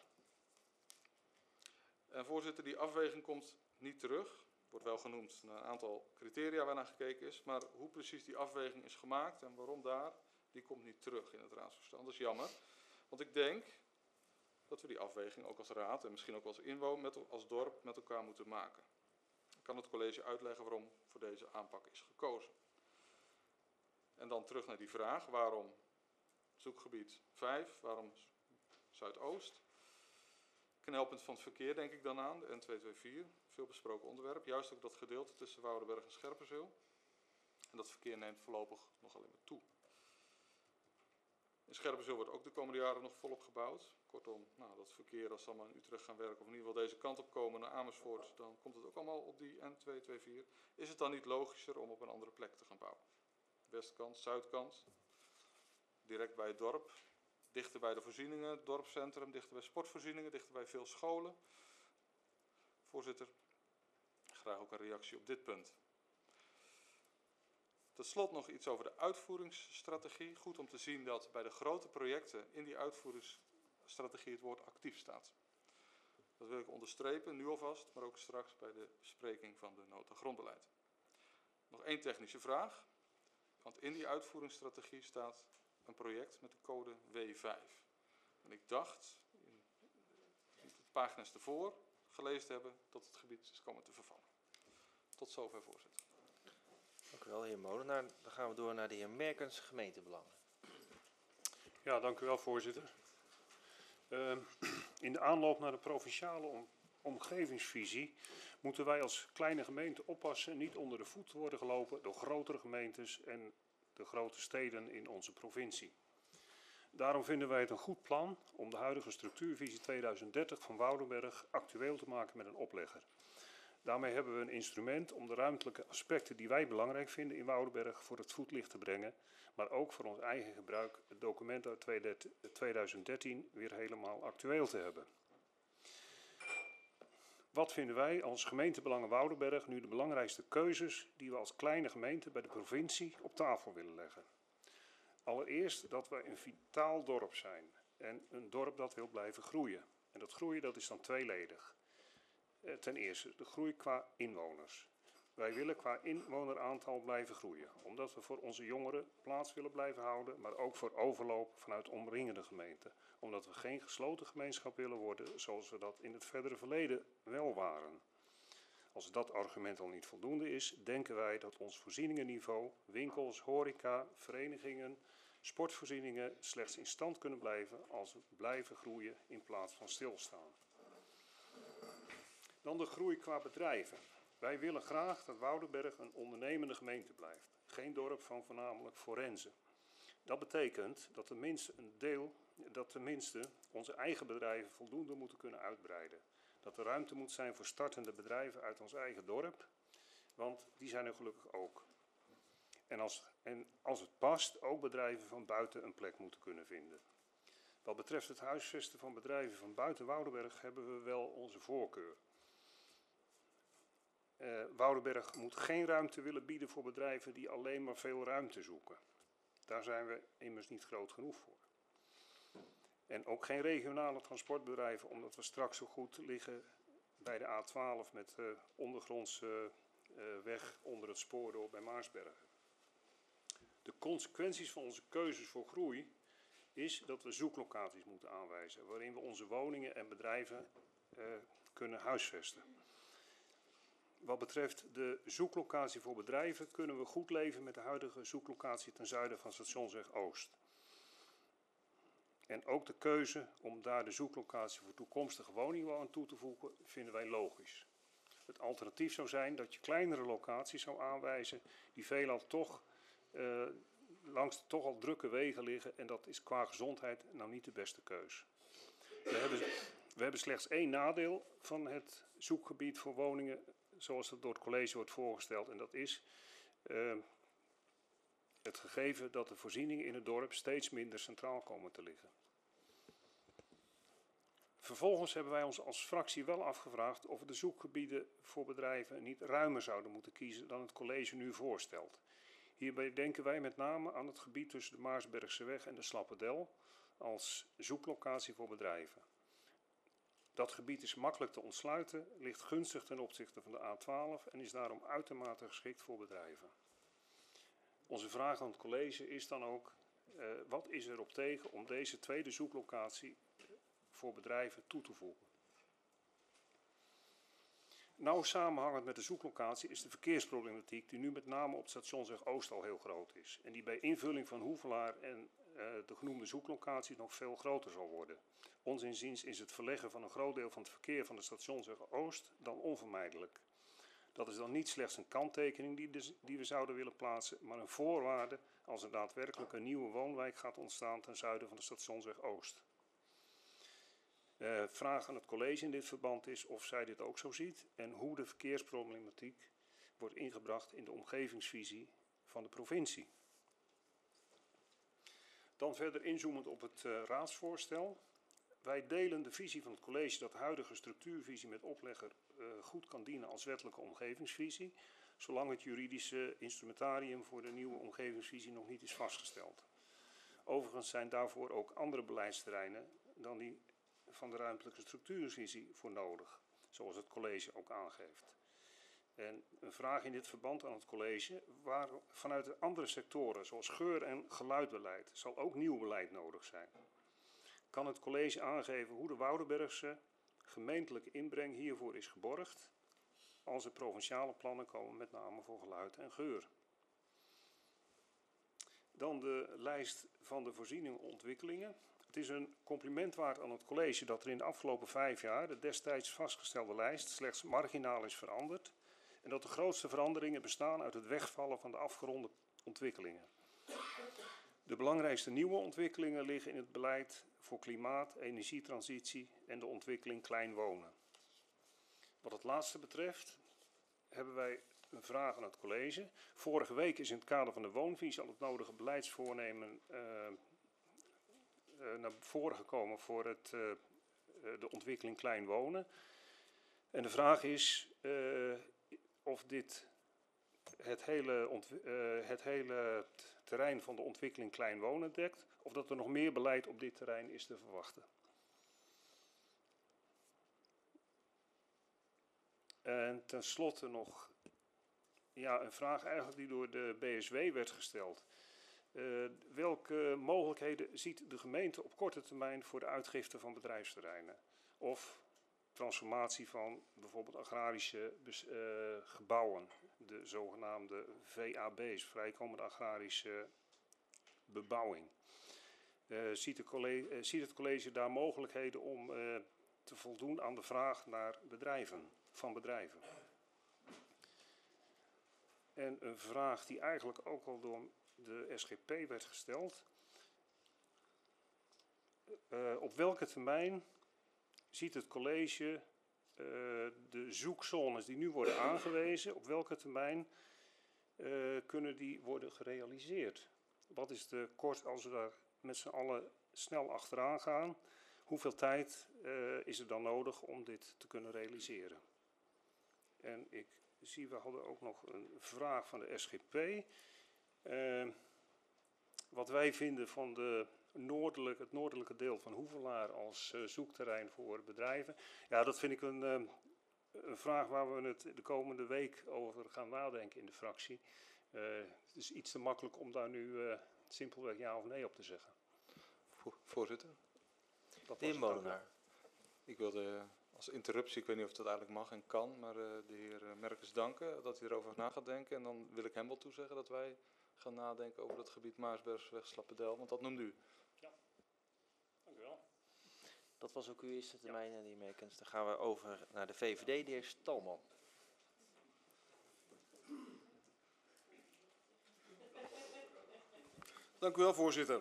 En voorzitter, die afweging komt niet terug. Wordt wel genoemd een aantal criteria waarnaar gekeken is, maar hoe precies die afweging is gemaakt en waarom daar, die komt niet terug in het raadsverstand. Dat is jammer, want ik denk dat we die afweging ook als raad en misschien ook als inwoner, als dorp met elkaar moeten maken. Ik kan het college uitleggen waarom voor deze aanpak is gekozen. En dan terug naar die vraag, waarom zoekgebied 5, waarom Zuidoost? Knelpunt van het verkeer denk ik dan aan, de N224, veel besproken onderwerp. Juist ook dat gedeelte tussen Woudenberg en Scherpenzeel. En dat verkeer neemt voorlopig nog alleen maar toe. In Scherpenzeel wordt ook de komende jaren nog volop gebouwd. Kortom, nou, dat verkeer, als ze allemaal in Utrecht gaan werken, of in ieder geval deze kant op komen naar Amersfoort, dan komt het ook allemaal op die N224. Is het dan niet logischer om op een andere plek te gaan bouwen? Westkant, zuidkant, direct bij het dorp, dichter bij de voorzieningen, het dorpscentrum, dichter bij sportvoorzieningen, dichter bij veel scholen. Voorzitter, graag ook een reactie op dit punt. Tot slot nog iets over de uitvoeringsstrategie. Goed om te zien dat bij de grote projecten in die uitvoeringsstrategie het woord actief staat. Dat wil ik onderstrepen, nu alvast, maar ook straks bij de bespreking van de nota grondbeleid. Nog één technische vraag. Want in die uitvoeringsstrategie staat een project met de code W5. En ik dacht, in de pagina's ervoor gelezen te hebben, dat het gebied is komen te vervallen. Tot zover, voorzitter. Dank u wel, heer Molenaar. Dan gaan we door naar de heer Merkens, gemeentebelangen. Ja, dank u wel, voorzitter. In de aanloop naar de provinciale omgevingsvisie moeten wij als kleine gemeente oppassen niet onder de voet te worden gelopen door grotere gemeentes en de grote steden in onze provincie. Daarom vinden wij het een goed plan om de huidige structuurvisie 2030 van Woudenberg actueel te maken met een oplegger. Daarmee hebben we een instrument om de ruimtelijke aspecten die wij belangrijk vinden in Woudenberg voor het voetlicht te brengen, maar ook voor ons eigen gebruik het document uit 2013 weer helemaal actueel te hebben. Wat vinden wij als gemeentebelangen Woudenberg nu de belangrijkste keuzes die we als kleine gemeente bij de provincie op tafel willen leggen? Allereerst dat wij een vitaal dorp zijn en een dorp dat wil blijven groeien. En dat groeien dat is dan tweeledig. Ten eerste de groei qua inwoners. Wij willen qua inwoneraantal blijven groeien, omdat we voor onze jongeren plaats willen blijven houden, maar ook voor overloop vanuit omringende gemeenten. Omdat we geen gesloten gemeenschap willen worden zoals we dat in het verdere verleden wel waren. Als dat argument al niet voldoende is, denken wij dat ons voorzieningenniveau, winkels, horeca, verenigingen, sportvoorzieningen slechts in stand kunnen blijven als we blijven groeien in plaats van stilstaan. Dan de groei qua bedrijven. Wij willen graag dat Woudenberg een ondernemende gemeente blijft. Geen dorp van voornamelijk forensen. Dat betekent dat tenminste onze eigen bedrijven voldoende moeten kunnen uitbreiden. Dat er ruimte moet zijn voor startende bedrijven uit ons eigen dorp, want die zijn er gelukkig ook. En als het past, ook bedrijven van buiten een plek moeten kunnen vinden. Wat betreft het huisvesten van bedrijven van buiten Woudenberg hebben we wel onze voorkeur. Woudenberg moet geen ruimte willen bieden voor bedrijven die alleen maar veel ruimte zoeken. Daar zijn we immers niet groot genoeg voor. En ook geen regionale transportbedrijven, omdat we straks zo goed liggen bij de A12 met ondergrondse weg onder het spoor door bij Maarsbergen. De consequenties van onze keuzes voor groei is dat we zoeklocaties moeten aanwijzen, waarin we onze woningen en bedrijven kunnen huisvesten. Wat betreft de zoeklocatie voor bedrijven kunnen we goed leven met de huidige zoeklocatie ten zuiden van Stationsweg Oost. En ook de keuze om daar de zoeklocatie voor toekomstige woningbouw aan toe te voegen, vinden wij logisch. Het alternatief zou zijn dat je kleinere locaties zou aanwijzen die veelal toch langs toch al drukke wegen liggen en dat is qua gezondheid nou niet de beste keus. We hebben slechts één nadeel van het zoekgebied voor woningen zoals het door het college wordt voorgesteld en dat is het gegeven dat de voorzieningen in het dorp steeds minder centraal komen te liggen. Vervolgens hebben wij ons als fractie wel afgevraagd of we de zoekgebieden voor bedrijven niet ruimer zouden moeten kiezen dan het college nu voorstelt. Hierbij denken wij met name aan het gebied tussen de Maarsbergseweg en de Slappendel als zoeklocatie voor bedrijven. Dat gebied is makkelijk te ontsluiten, ligt gunstig ten opzichte van de A12 en is daarom uitermate geschikt voor bedrijven. Onze vraag aan het college is dan ook, wat is er op tegen om deze tweede zoeklocatie voor bedrijven toe te voegen? Nauw samenhangend met de zoeklocatie is de verkeersproblematiek die nu met name op Stationsweg Oost al heel groot is. En die bij invulling van Hoevelaar en de genoemde zoeklocatie nog veel groter zal worden. Ons inziens is het verleggen van een groot deel van het verkeer van de Stationsweg Oost dan onvermijdelijk. Dat is dan niet slechts een kanttekening die we zouden willen plaatsen, maar een voorwaarde als er daadwerkelijk een nieuwe woonwijk gaat ontstaan ten zuiden van de Stationsweg Oost. Vraag aan het college in dit verband is of zij dit ook zo ziet en hoe de verkeersproblematiek wordt ingebracht in de omgevingsvisie van de provincie. Dan verder inzoomend op het raadsvoorstel. Wij delen de visie van het college dat de huidige structuurvisie met oplegger goed kan dienen als wettelijke omgevingsvisie, zolang het juridische instrumentarium voor de nieuwe omgevingsvisie nog niet is vastgesteld. Overigens zijn daarvoor ook andere beleidsterreinen dan die van de ruimtelijke structuurvisie voor nodig, zoals het college ook aangeeft. En een vraag in dit verband aan het college, waar vanuit de andere sectoren, zoals geur- en geluidbeleid, zal ook nieuw beleid nodig zijn. Kan het college aangeven hoe de Woudenbergse gemeentelijke inbreng hiervoor is geborgd, als er provinciale plannen komen, met name voor geluid en geur? Dan de lijst van de voorzieningen en ontwikkelingen. Het is een compliment waard aan het college dat er in de afgelopen 5 jaar de destijds vastgestelde lijst slechts marginaal is veranderd en dat de grootste veranderingen bestaan uit het wegvallen van de afgeronde ontwikkelingen. De belangrijkste nieuwe ontwikkelingen liggen in het beleid voor klimaat, energietransitie en de ontwikkeling klein wonen. Wat het laatste betreft hebben wij een vraag aan het college. Vorige week is in het kader van de woonvisie al het nodige beleidsvoornemen naar voren gekomen voor de ontwikkeling klein wonen. En de vraag is of dit het hele terrein van de ontwikkeling klein wonen dekt, of dat er nog meer beleid op dit terrein is te verwachten. En tenslotte nog een vraag eigenlijk die door de BSW werd gesteld. Welke mogelijkheden ziet de gemeente op korte termijn voor de uitgifte van bedrijfsterreinen? Of transformatie van bijvoorbeeld agrarische gebouwen, de zogenaamde VAB's, vrijkomende agrarische bebouwing. Ziet het college daar mogelijkheden om te voldoen aan de vraag naar van bedrijven? En een vraag die eigenlijk ook al door de SGP werd gesteld. Op welke termijn ziet het college de zoekzones die nu worden aangewezen, op welke termijn kunnen die worden gerealiseerd? Wat is de kost als we daar met z'n allen snel achteraan gaan? Hoeveel tijd is er dan nodig om dit te kunnen realiseren? En ik zie, we hadden ook nog een vraag van de SGP. Wat wij vinden van het noordelijke deel van Hoevelaar als zoekterrein voor bedrijven. Ja, dat vind ik een vraag waar we het de komende week over gaan nadenken in de fractie. Het is iets te makkelijk om daar nu simpelweg ja of nee op te zeggen. Voorzitter. De heer Molenaar. Ik wilde als interruptie, ik weet niet of dat eigenlijk mag en kan, maar de heer Merkens danken dat hij erover na gaat denken. En dan wil ik hem wel toezeggen dat wij gaan nadenken over het gebied Maarsbergsweg Slappendel, want dat noemde u. Ja. Dat was ook uw eerste termijn en die meekens. Dan gaan we over naar de VVD, de heer Stalman. Dank u wel, voorzitter.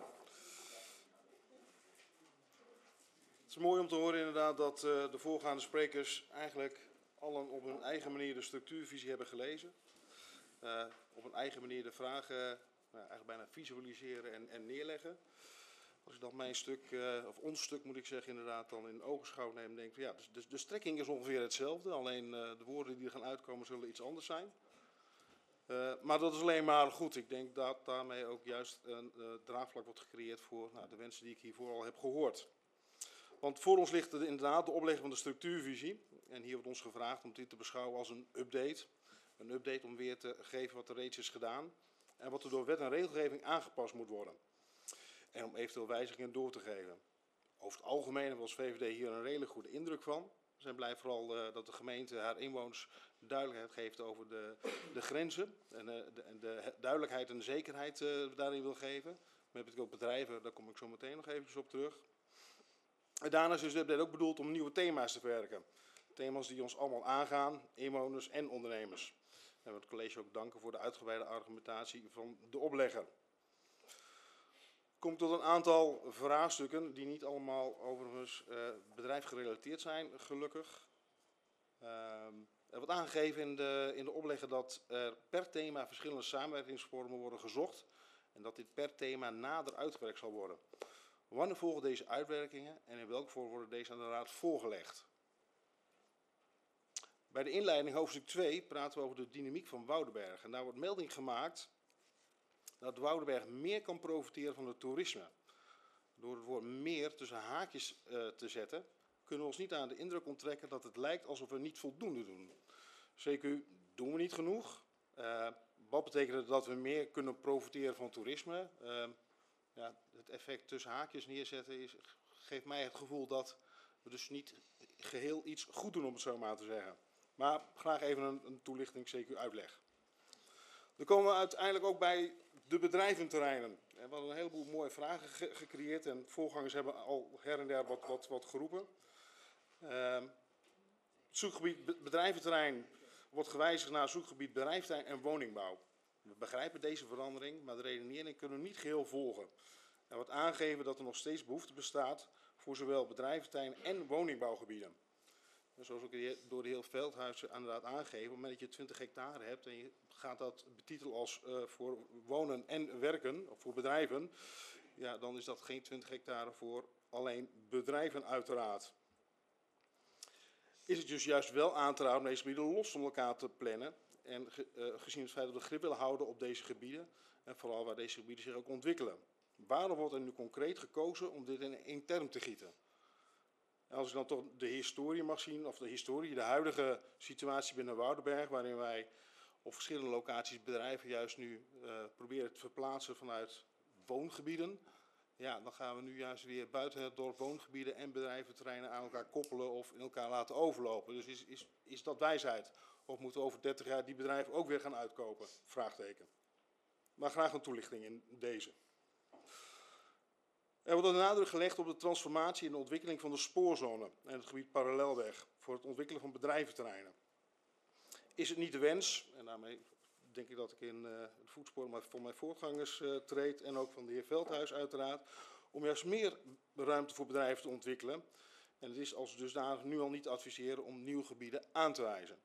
Het is mooi om te horen inderdaad dat de voorgaande sprekers eigenlijk allen op hun eigen manier de structuurvisie hebben gelezen. Op een eigen manier de vragen eigenlijk bijna visualiseren en neerleggen. Als ik dan mijn stuk, of ons stuk moet ik zeggen inderdaad, dan in ogenschouw neem, denk ik, ja, dus de strekking is ongeveer hetzelfde. Alleen de woorden die er gaan uitkomen zullen iets anders zijn. Maar dat is alleen maar goed. Ik denk dat daarmee ook juist een draagvlak wordt gecreëerd voor de wensen die ik hiervoor al heb gehoord. Want voor ons ligt inderdaad de oplegging van de structuurvisie. En hier wordt ons gevraagd om dit te beschouwen als een update. Een update om weer te geven wat er reeds is gedaan. En wat er door wet en regelgeving aangepast moet worden. En om eventueel wijzigingen door te geven. Over het algemeen hebben we als VVD hier een redelijk goede indruk van. We zijn blij vooral dat de gemeente haar inwoners duidelijkheid geeft over de grenzen. En de duidelijkheid en de zekerheid daarin wil geven. Met betrekking tot bedrijven, daar kom ik zo meteen nog eventjes op terug. En daarnaast is dit ook bedoeld om nieuwe thema's te verwerken. Thema's die ons allemaal aangaan, inwoners en ondernemers. En we het college ook danken voor de uitgebreide argumentatie van de oplegger. Kom tot een aantal vraagstukken die niet allemaal overigens bedrijfsgerelateerd zijn, gelukkig. Er wordt aangegeven in de oplegger dat er per thema verschillende samenwerkingsvormen worden gezocht. En dat dit per thema nader uitgewerkt zal worden. Wanneer volgen deze uitwerkingen en in welke vorm worden deze aan de Raad voorgelegd? Bij de inleiding hoofdstuk 2 praten we over de dynamiek van Woudenberg. En daar wordt melding gemaakt dat Woudenberg meer kan profiteren van het toerisme. Door het woord meer tussen haakjes te zetten, kunnen we ons niet aan de indruk onttrekken dat het lijkt alsof we niet voldoende doen. CQ, doen we niet genoeg? Wat betekent het dat we meer kunnen profiteren van toerisme? Ja, het effect tussen haakjes neerzetten geeft mij het gevoel dat we dus niet geheel iets goed doen, om het zo maar te zeggen. Maar graag even een toelichting, CQ uitleg. Dan komen we uiteindelijk ook bij de bedrijventerreinen. We hadden een heleboel mooie vragen gecreëerd en voorgangers hebben al her en der wat geroepen. Het zoekgebied bedrijventerrein wordt gewijzigd naar zoekgebied bedrijventerrein en woningbouw. We begrijpen deze verandering, maar de redenering kunnen we niet geheel volgen. Er wordt aangegeven dat er nog steeds behoefte bestaat voor zowel bedrijventerreinen en woningbouwgebieden. En zoals ook door de heer Veldhuis inderdaad aangegeven, op het moment dat je 20 hectare hebt en je gaat dat betitelen als voor wonen en werken, of voor bedrijven, ja, dan is dat geen 20 hectare voor alleen bedrijven uiteraard. Is het dus juist wel aan te raden om deze gebieden los van elkaar te plannen en gezien het feit dat we grip willen houden op deze gebieden en vooral waar deze gebieden zich ook ontwikkelen. Waarom wordt er nu concreet gekozen om dit in één term te gieten? En als ik dan toch de historie mag zien, of de huidige situatie binnen Woudenberg, waarin wij op verschillende locaties bedrijven juist nu proberen te verplaatsen vanuit woongebieden. Ja, dan gaan we nu juist weer buiten het dorp woongebieden en bedrijventerreinen aan elkaar koppelen of in elkaar laten overlopen. Dus is dat wijsheid? Of moeten we over 30 jaar die bedrijven ook weer gaan uitkopen? Vraagteken. Maar graag een toelichting in deze. Er wordt de nadruk gelegd op de transformatie en de ontwikkeling van de spoorzone en het gebied parallelweg voor het ontwikkelen van bedrijventerreinen. Is het niet de wens, en daarmee denk ik dat ik in het voetspoor van mijn voorgangers treed en ook van de heer Veldhuis uiteraard, om juist meer ruimte voor bedrijven te ontwikkelen. En het is als dusdanig nu al niet adviseren om nieuwe gebieden aan te wijzen.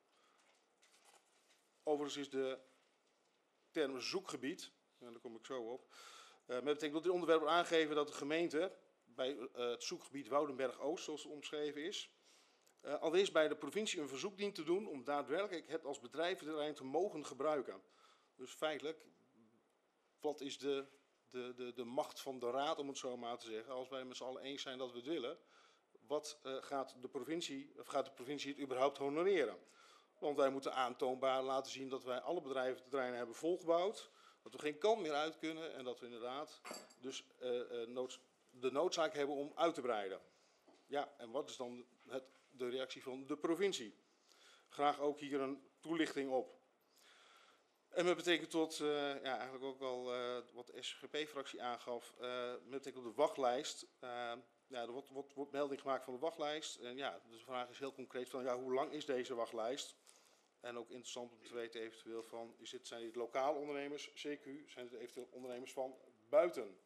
Overigens is de term zoekgebied, en daar kom ik zo op, met betrekking tot dit onderwerp wordt aangegeven dat de gemeente bij het zoekgebied Woudenberg-Oost, zoals het omschreven is, allereerst bij de provincie een verzoek dient te doen om daadwerkelijk het als bedrijventerrein te mogen gebruiken. Dus feitelijk, wat is de macht van de raad, om het zo maar te zeggen, als wij met z'n allen eens zijn dat we het willen, wat gaat de provincie het überhaupt honoreren? Want wij moeten aantoonbaar laten zien dat wij alle bedrijventerreinen hebben volgebouwd, dat we geen kant meer uit kunnen en dat we inderdaad dus de noodzaak hebben om uit te breiden. Ja, en wat is dan de reactie van de provincie? Graag ook hier een toelichting op. En met betrekking tot, eigenlijk ook al wat de SGP-fractie aangaf, met betrekking tot de wachtlijst, Ja, er wordt melding gemaakt van de wachtlijst. En ja, dus de vraag is heel concreet van ja, hoe lang is deze wachtlijst? En ook interessant om te weten eventueel van, zijn dit lokale ondernemers, CQ, zijn het eventueel ondernemers van buiten?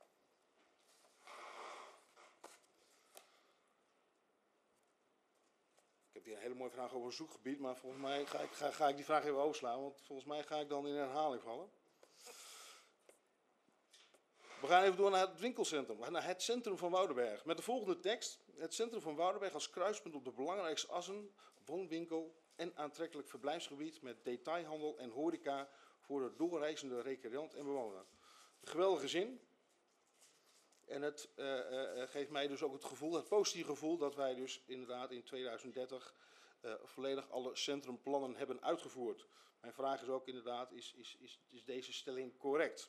Ik heb hier een hele mooie vraag over een zoekgebied, maar volgens mij ga ik die vraag even overslaan, want volgens mij ga ik dan in herhaling vallen. We gaan even door naar het winkelcentrum, naar het centrum van Woudenberg. Met de volgende tekst. Het centrum van Woudenberg als kruispunt op de belangrijkste assen, woonwinkel en aantrekkelijk verblijfsgebied met detailhandel en horeca voor de doorreizende recreant en bewoner. Een geweldige zin. En het geeft mij dus ook het gevoel, het positieve gevoel, dat wij dus inderdaad in 2030 volledig alle centrumplannen hebben uitgevoerd. Mijn vraag is ook inderdaad, is deze stelling correct?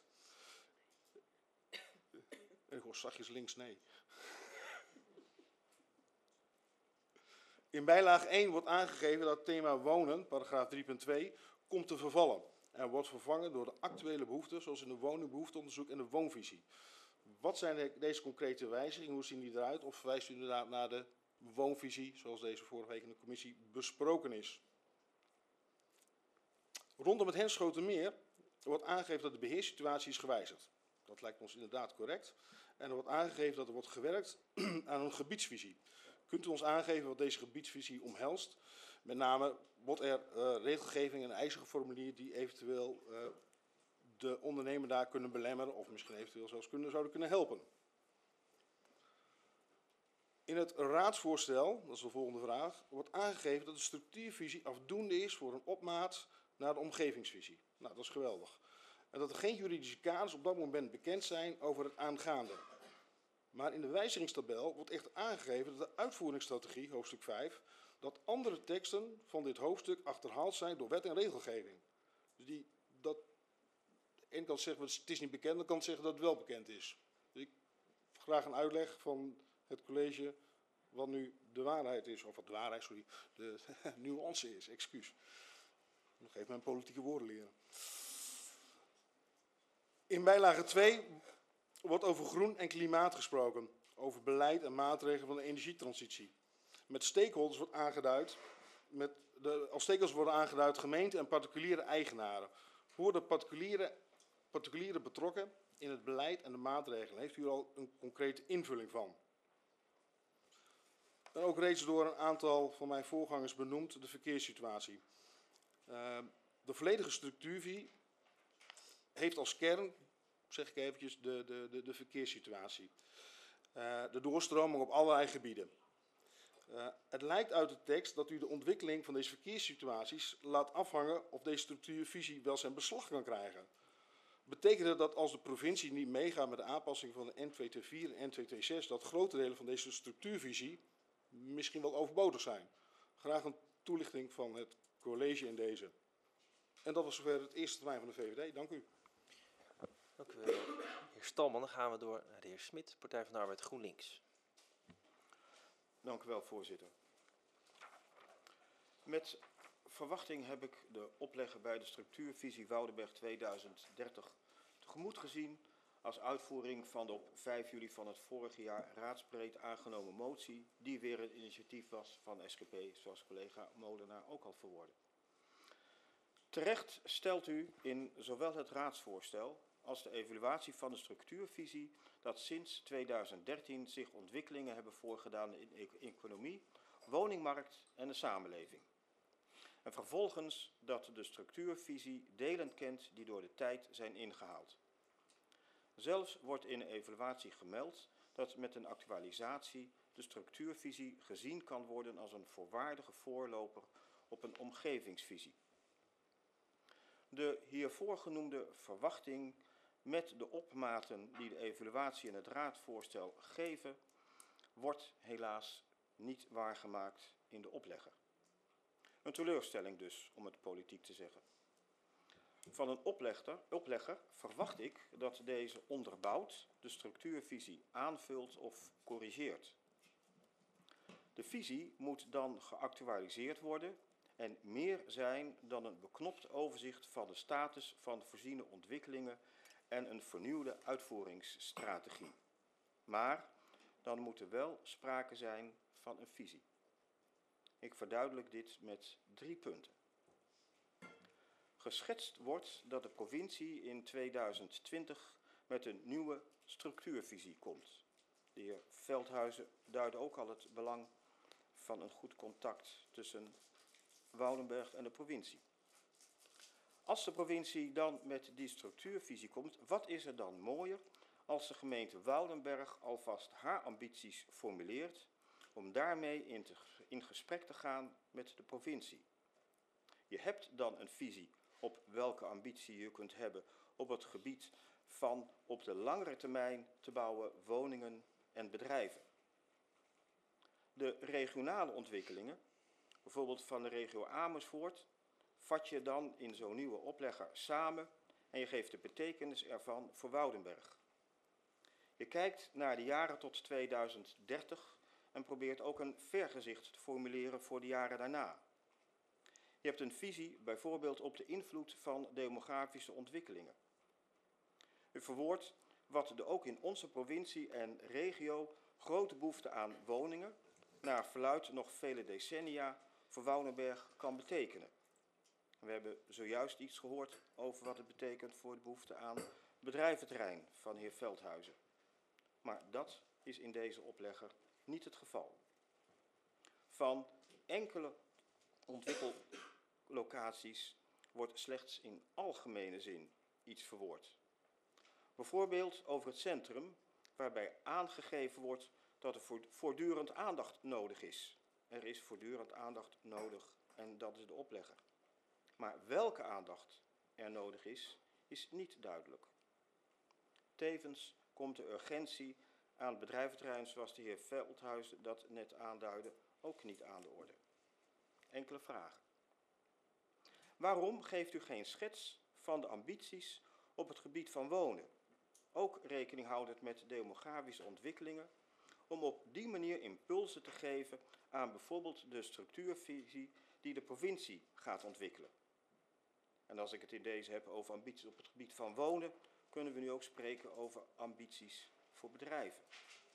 En ik hoor zachtjes links nee. In bijlage 1 wordt aangegeven dat het thema wonen, paragraaf 3.2, komt te vervallen. En wordt vervangen door de actuele behoeften, zoals in de woningbehoefteonderzoek en de woonvisie. Wat zijn deze concrete wijzigingen? Hoe zien die eruit? Of verwijst u inderdaad naar de woonvisie, zoals deze vorige week in de commissie besproken is? Rondom het Henschotermeer wordt aangegeven dat de beheerssituatie is gewijzigd. Dat lijkt ons inderdaad correct. En er wordt aangegeven dat er wordt gewerkt aan een gebiedsvisie. Kunt u ons aangeven wat deze gebiedsvisie omhelst? Met name wordt er regelgeving en eisen geformuleerd die eventueel de ondernemer daar kunnen belemmeren of misschien eventueel zelfs zouden kunnen helpen. In het raadsvoorstel, dat is de volgende vraag, wordt aangegeven dat de structuurvisie afdoende is voor een opmaat naar de omgevingsvisie. Nou, dat is geweldig. En dat er geen juridische kaders op dat moment bekend zijn over het aangaande. Maar in de wijzigingstabel wordt echt aangegeven dat de uitvoeringsstrategie, hoofdstuk 5, dat andere teksten van dit hoofdstuk achterhaald zijn door wet en regelgeving. Dus aan de ene kant zeggen we het is niet bekend, aan de andere kant zeggen dat het wel bekend is. Dus ik graag een uitleg van het college wat nu de waarheid is, of wat de waarheid, sorry, de nuance is, excuus. Nog even mijn politieke woorden leren. In bijlage 2 wordt over groen en klimaat gesproken, over beleid en maatregelen van de energietransitie. Met stakeholders wordt aangeduid, als stakeholders worden aangeduid gemeenten en particuliere eigenaren. Hoe worden particulieren betrokken in het beleid en de maatregelen? Heeft u er al een concrete invulling van? En ook reeds door een aantal van mijn voorgangers benoemd de verkeerssituatie. De volledige structuurvisie heeft als kern, zeg ik eventjes, de verkeerssituatie. De doorstroming op allerlei gebieden. Het lijkt uit de tekst dat u de ontwikkeling van deze verkeerssituaties laat afhangen of deze structuurvisie wel zijn beslag kan krijgen. Betekent het dat als de provincie niet meegaat met de aanpassing van de N224 en N226, dat grote delen van deze structuurvisie misschien wel overbodig zijn? Graag een toelichting van het college in deze. En dat was zover het eerste termijn van de VVD. Dank u. Dank u wel, heer Stalman. Dan gaan we door naar de heer Smit, Partij van de Arbeid GroenLinks. Dank u wel, voorzitter. Met verwachting heb ik de oplegger bij de structuurvisie Woudenberg 2030 tegemoet gezien als uitvoering van de op 5 juli van het vorige jaar raadsbreed aangenomen motie, die weer een initiatief was van SGP, zoals collega Molenaar ook al verwoordde. Terecht stelt u in zowel het raadsvoorstel als de evaluatie van de structuurvisie dat sinds 2013 zich ontwikkelingen hebben voorgedaan in de economie, woningmarkt en de samenleving. En vervolgens dat de structuurvisie delen kent die door de tijd zijn ingehaald. Zelfs wordt in de evaluatie gemeld dat met een actualisatie de structuurvisie gezien kan worden als een volwaardige voorloper op een omgevingsvisie. De hiervoor genoemde verwachting met de opmaten die de evaluatie en het raadvoorstel geven, wordt helaas niet waargemaakt in de oplegger. Een teleurstelling dus, om het politiek te zeggen. Van een oplegger verwacht ik dat deze onderbouwt, de structuurvisie aanvult of corrigeert. De visie moet dan geactualiseerd worden en meer zijn dan een beknopt overzicht van de status van voorziene ontwikkelingen en een vernieuwde uitvoeringsstrategie. Maar dan moet er wel sprake zijn van een visie. Ik verduidelijk dit met 3 punten. Geschetst wordt dat de provincie in 2020 met een nieuwe structuurvisie komt. De heer Veldhuizen duidde ook al het belang van een goed contact tussen Woudenberg en de provincie. Als de provincie dan met die structuurvisie komt, wat is er dan mooier als de gemeente Woudenberg alvast haar ambities formuleert om daarmee in gesprek te gaan met de provincie. Je hebt dan een visie op welke ambitie je kunt hebben op het gebied van op de langere termijn te bouwen woningen en bedrijven. De regionale ontwikkelingen, bijvoorbeeld van de regio Amersfoort, vat je dan in zo'n nieuwe oplegger samen en je geeft de betekenis ervan voor Woudenberg. Je kijkt naar de jaren tot 2030 en probeert ook een vergezicht te formuleren voor de jaren daarna. Je hebt een visie bijvoorbeeld op de invloed van demografische ontwikkelingen. U verwoordt wat er ook in onze provincie en regio grote behoefte aan woningen, naar verluidt nog vele decennia, voor Woudenberg kan betekenen. We hebben zojuist iets gehoord over wat het betekent voor de behoefte aan bedrijventerrein van de heer Veldhuizen. Maar dat is in deze oplegger niet het geval. Van enkele ontwikkellocaties wordt slechts in algemene zin iets verwoord. Bijvoorbeeld over het centrum, waarbij aangegeven wordt dat er voortdurend aandacht nodig is. Er is voortdurend aandacht nodig en dat is de oplegger. Maar welke aandacht er nodig is niet duidelijk. Tevens komt de urgentie aan het bedrijventerrein, zoals de heer Veldhuizen dat net aanduidde, ook niet aan de orde. Enkele vragen. Waarom geeft u geen schets van de ambities op het gebied van wonen? Ook rekening houdend met demografische ontwikkelingen, om op die manier impulsen te geven aan bijvoorbeeld de structuurvisie die de provincie gaat ontwikkelen. En als ik het in deze heb over ambities op het gebied van wonen, kunnen we nu ook spreken over ambities voor bedrijven.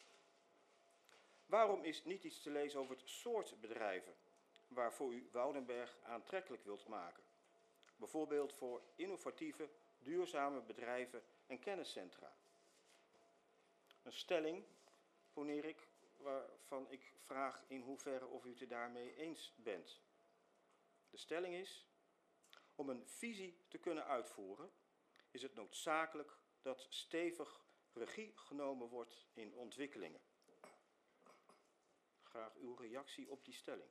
Waarom is niet iets te lezen over het soort bedrijven waarvoor u Woudenberg aantrekkelijk wilt maken? Bijvoorbeeld voor innovatieve, duurzame bedrijven en kenniscentra. Een stelling, poneer ik, waarvan ik vraag in hoeverre of u het daarmee eens bent. De stelling is: om een visie te kunnen uitvoeren, is het noodzakelijk dat stevig regie genomen wordt in ontwikkelingen. Graag uw reactie op die stelling.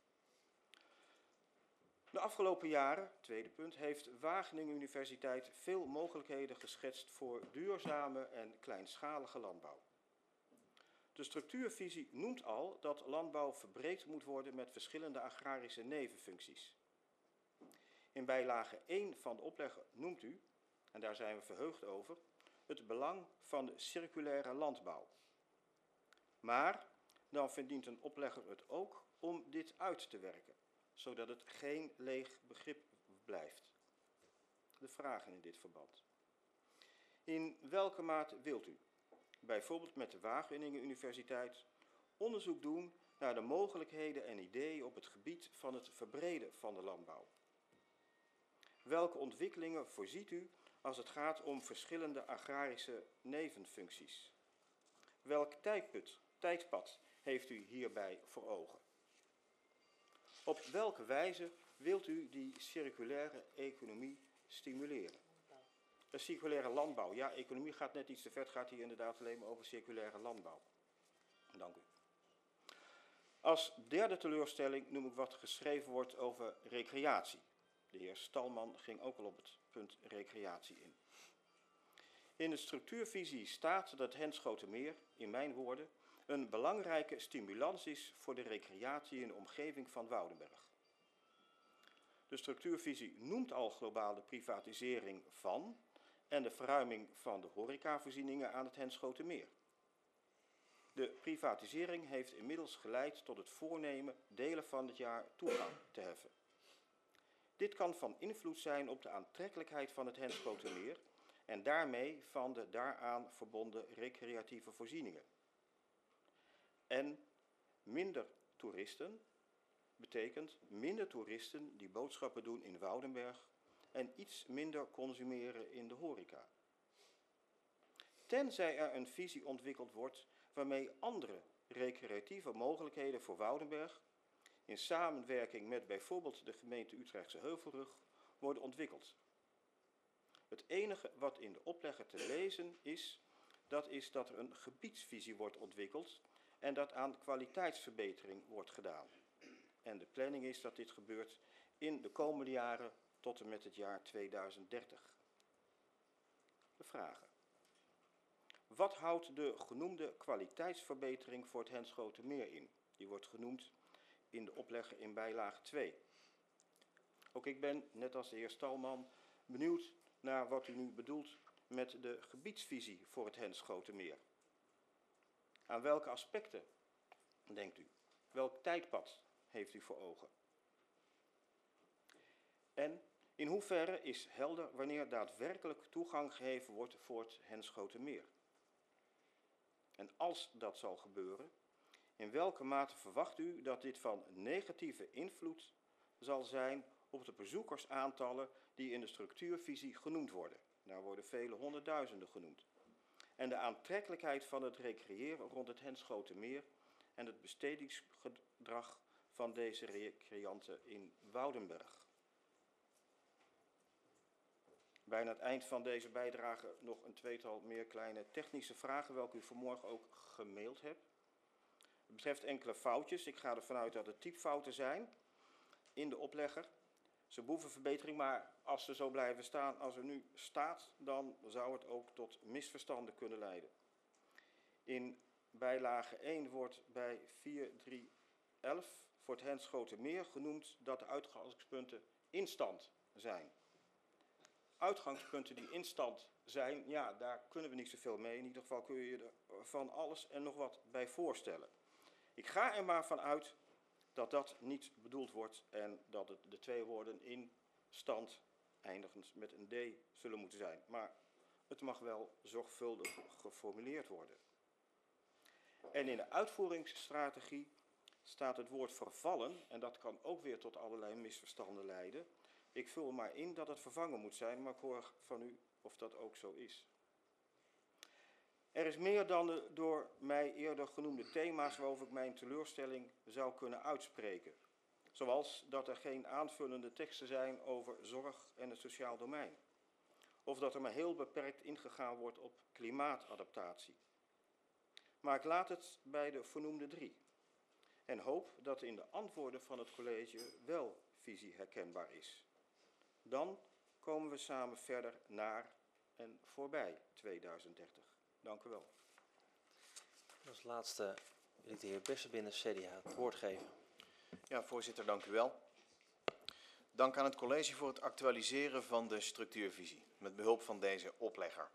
De afgelopen jaren, tweede punt, heeft Wageningen Universiteit veel mogelijkheden geschetst voor duurzame en kleinschalige landbouw. De structuurvisie noemt al dat landbouw verbreed moet worden met verschillende agrarische nevenfuncties. In bijlage 1 van de oplegger noemt u, en daar zijn we verheugd over, het belang van de circulaire landbouw. Maar dan verdient een oplegger het ook om dit uit te werken, zodat het geen leeg begrip blijft. De vragen in dit verband. In welke mate wilt u, bijvoorbeeld met de Wageningen Universiteit, onderzoek doen naar de mogelijkheden en ideeën op het gebied van het verbreden van de landbouw? Welke ontwikkelingen voorziet u als het gaat om verschillende agrarische nevenfuncties? Welk tijdpad heeft u hierbij voor ogen? Op welke wijze wilt u die circulaire economie stimuleren? De circulaire landbouw. Ja, economie gaat net iets te ver. Het gaat hier inderdaad alleen maar over circulaire landbouw. Dank u. Als derde teleurstelling noem ik wat geschreven wordt over recreatie. De heer Stalman ging ook al op het punt recreatie in. In de structuurvisie staat dat Henschotermeer, in mijn woorden, een belangrijke stimulans is voor de recreatie in de omgeving van Woudenberg. De structuurvisie noemt al globaal de privatisering van en de verruiming van de horecavoorzieningen aan het Henschotermeer. De privatisering heeft inmiddels geleid tot het voornemen delen van het jaar toegang te heffen. Dit kan van invloed zijn op de aantrekkelijkheid van het Henschotermeer en daarmee van de daaraan verbonden recreatieve voorzieningen. En minder toeristen betekent minder toeristen die boodschappen doen in Woudenberg en iets minder consumeren in de horeca. Tenzij er een visie ontwikkeld wordt waarmee andere recreatieve mogelijkheden voor Woudenberg in samenwerking met bijvoorbeeld de gemeente Utrechtse Heuvelrug worden ontwikkeld. Het enige wat in de oplegger te lezen is dat er een gebiedsvisie wordt ontwikkeld en dat aan kwaliteitsverbetering wordt gedaan. En de planning is dat dit gebeurt in de komende jaren tot en met het jaar 2030. De vragen. Wat houdt de genoemde kwaliteitsverbetering voor het Henschotermeer in? Die wordt genoemd in de oplegger in bijlage 2. Ook ik ben, net als de heer Stalman, benieuwd naar wat u nu bedoelt met de gebiedsvisie voor het Henschotermeer. Aan welke aspecten denkt u? Welk tijdpad heeft u voor ogen? En in hoeverre is helder wanneer daadwerkelijk toegang gegeven wordt voor het Henschotermeer? En als dat zal gebeuren, in welke mate verwacht u dat dit van negatieve invloed zal zijn op de bezoekersaantallen die in de structuurvisie genoemd worden? Daar worden vele honderdduizenden genoemd. En de aantrekkelijkheid van het recreëren rond het Henschotermeer en het bestedingsgedrag van deze recreanten in Woudenberg. Bijna het eind van deze bijdrage nog een tweetal meer kleine technische vragen, welke u vanmorgen ook gemaild hebt. Het betreft enkele foutjes. Ik ga ervan uit dat het typfouten zijn in de oplegger. Ze behoeven verbetering, maar als ze zo blijven staan als er nu staat, dan zou het ook tot misverstanden kunnen leiden. In bijlage 1 wordt bij 4.3.11 voor het Henschotermeer genoemd dat de uitgangspunten in stand zijn. Uitgangspunten die in stand zijn, ja, daar kunnen we niet zoveel mee. In ieder geval kun je er van alles en nog wat bij voorstellen. Ik ga er maar van uit dat dat niet bedoeld wordt en dat het de twee woorden in stand eindigend met een D zullen moeten zijn. Maar het mag wel zorgvuldig geformuleerd worden. En in de uitvoeringsstrategie staat het woord vervallen, en dat kan ook weer tot allerlei misverstanden leiden. Ik vul maar in dat het vervangen moet zijn, maar ik hoor van u of dat ook zo is. Er is meer dan de door mij eerder genoemde thema's waarover ik mijn teleurstelling zou kunnen uitspreken. Zoals dat er geen aanvullende teksten zijn over zorg en het sociaal domein. Of dat er maar heel beperkt ingegaan wordt op klimaatadaptatie. Maar ik laat het bij de vernoemde 3. En hoop dat in de antwoorden van het college wel visie herkenbaar is. Dan komen we samen verder naar en voorbij 2030. Dank u wel. Als laatste wil ik de heer Bessebinnen, CDA, het woord geven. Ja, voorzitter, dank u wel. Dank aan het college voor het actualiseren van de structuurvisie met behulp van deze oplegger.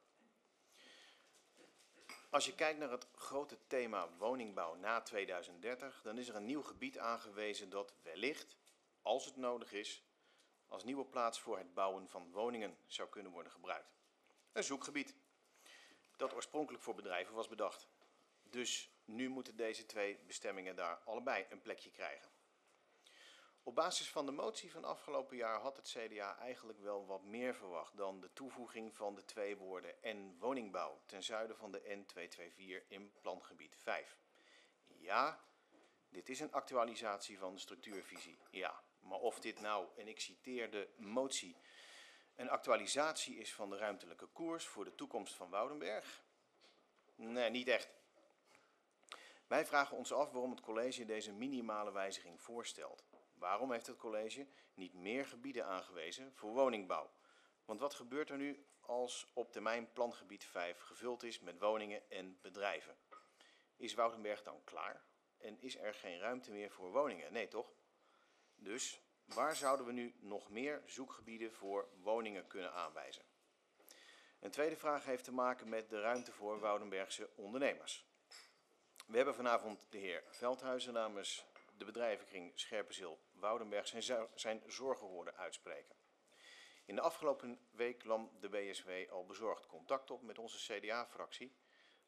Als je kijkt naar het grote thema woningbouw na 2030, dan is er een nieuw gebied aangewezen dat wellicht, als het nodig is, als nieuwe plaats voor het bouwen van woningen zou kunnen worden gebruikt. Een zoekgebied dat oorspronkelijk voor bedrijven was bedacht. Dus nu moeten deze twee bestemmingen daar allebei een plekje krijgen. Op basis van de motie van afgelopen jaar had het CDA eigenlijk wel wat meer verwacht dan de toevoeging van de twee woorden en woningbouw ten zuiden van de N224 in plangebied 5. Ja, dit is een actualisatie van de structuurvisie, ja. Maar of dit nou, en ik citeer de motie, een actualisatie is van de ruimtelijke koers voor de toekomst van Woudenberg? Nee, niet echt. Wij vragen ons af waarom het college deze minimale wijziging voorstelt. Waarom heeft het college niet meer gebieden aangewezen voor woningbouw? Want wat gebeurt er nu als op termijn plangebied 5 gevuld is met woningen en bedrijven? Is Woudenberg dan klaar? En is er geen ruimte meer voor woningen? Nee, toch? Dus waar zouden we nu nog meer zoekgebieden voor woningen kunnen aanwijzen? Een tweede vraag heeft te maken met de ruimte voor Woudenbergse ondernemers. We hebben vanavond de heer Veldhuizen namens de bedrijvenkring Scherpenzeel-Woudenberg zijn zorgen horen uitspreken. In de afgelopen week nam de BSW al bezorgd contact op met onze CDA-fractie,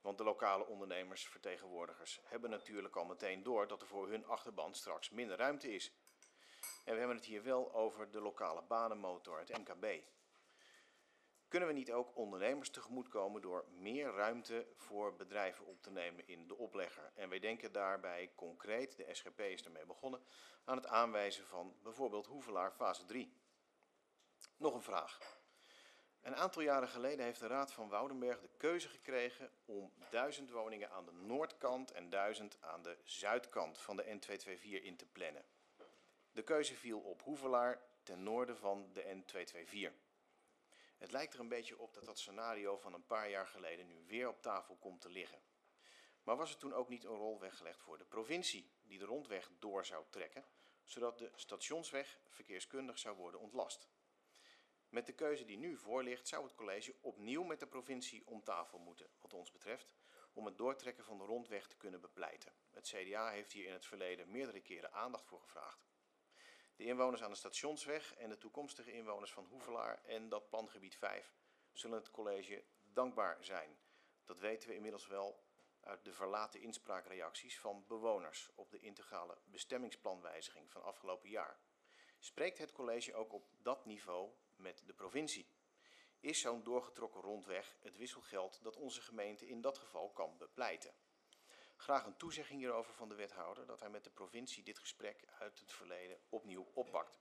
Want de lokale ondernemersvertegenwoordigers hebben natuurlijk al meteen door dat er voor hun achterban straks minder ruimte is. En we hebben het hier wel over de lokale banenmotor, het MKB. Kunnen we niet ook ondernemers tegemoetkomen door meer ruimte voor bedrijven op te nemen in de oplegger? En wij denken daarbij concreet, de SGP is ermee begonnen, aan het aanwijzen van bijvoorbeeld Hoevelaar fase 3. Nog een vraag. Een aantal jaren geleden heeft de Raad van Woudenberg de keuze gekregen om 1000 woningen aan de noordkant en 1000 aan de zuidkant van de N224 in te plannen. De keuze viel op Hoevelaar ten noorden van de N224. Het lijkt er een beetje op dat dat scenario van een paar jaar geleden nu weer op tafel komt te liggen. Maar was er toen ook niet een rol weggelegd voor de provincie die de rondweg door zou trekken, zodat de stationsweg verkeerskundig zou worden ontlast? Met de keuze die nu voor ligt zou het college opnieuw met de provincie om tafel moeten, wat ons betreft, om het doortrekken van de rondweg te kunnen bepleiten. Het CDA heeft hier in het verleden meerdere keren aandacht voor gevraagd. De inwoners aan de stationsweg en de toekomstige inwoners van Hoevelaar en dat plangebied 5 zullen het college dankbaar zijn. Dat weten we inmiddels wel uit de verlaten inspraakreacties van bewoners op de integrale bestemmingsplanwijziging van afgelopen jaar. Spreekt het college ook op dat niveau met de provincie? Is zo'n doorgetrokken rondweg het wisselgeld dat onze gemeente in dat geval kan bepleiten? Graag een toezegging hierover van de wethouder dat hij met de provincie dit gesprek uit het verleden opnieuw oppakt.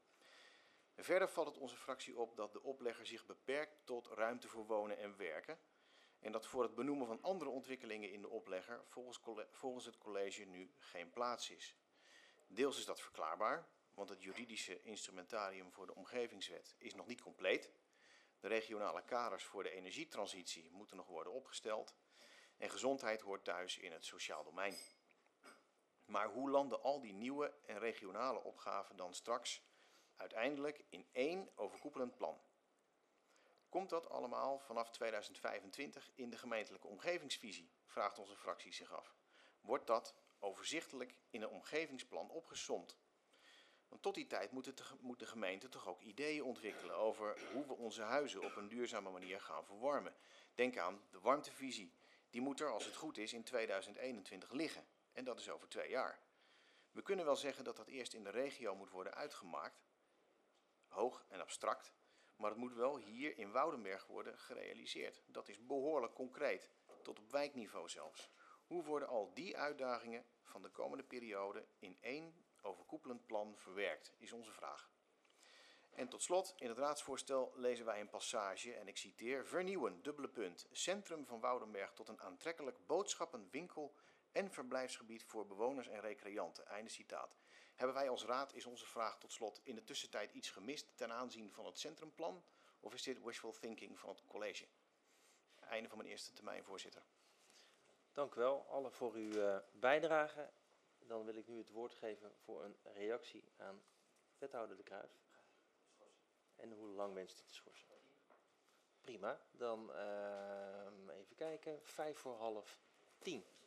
Verder valt het onze fractie op dat de oplegger zich beperkt tot ruimte voor wonen en werken en dat voor het benoemen van andere ontwikkelingen in de oplegger volgens het college nu geen plaats is. Deels is dat verklaarbaar, want het juridische instrumentarium voor de omgevingswet is nog niet compleet. De regionale kaders voor de energietransitie moeten nog worden opgesteld. En gezondheid hoort thuis in het sociaal domein. Maar hoe landen al die nieuwe en regionale opgaven dan straks uiteindelijk in één overkoepelend plan? Komt dat allemaal vanaf 2025 in de gemeentelijke omgevingsvisie, vraagt onze fractie zich af. Wordt dat overzichtelijk in een omgevingsplan opgesomd? Want tot die tijd moet de gemeente toch ook ideeën ontwikkelen over hoe we onze huizen op een duurzame manier gaan verwarmen. Denk aan de warmtevisie. Die moet er, als het goed is, in 2021 liggen. En dat is over 2 jaar. We kunnen wel zeggen dat dat eerst in de regio moet worden uitgemaakt. Hoog en abstract. Maar het moet wel hier in Woudenberg worden gerealiseerd. Dat is behoorlijk concreet. Tot op wijkniveau zelfs. Hoe worden al die uitdagingen van de komende periode in één overkoepelend plan verwerkt, is onze vraag. En tot slot, in het raadsvoorstel lezen wij een passage, en ik citeer: vernieuwen, centrum van Woudenberg tot een aantrekkelijk boodschappen-, winkel- en verblijfsgebied voor bewoners en recreanten. Einde citaat. Hebben wij als raad, is onze vraag tot slot, in de tussentijd iets gemist ten aanzien van het centrumplan? Of is dit wishful thinking van het college? Einde van mijn eerste termijn, voorzitter. Dank u wel allen voor uw bijdrage. Dan wil ik nu het woord geven voor een reactie aan wethouder De Kruijf. En hoe lang wenst u te schorsen? Prima, dan even kijken. 10:05.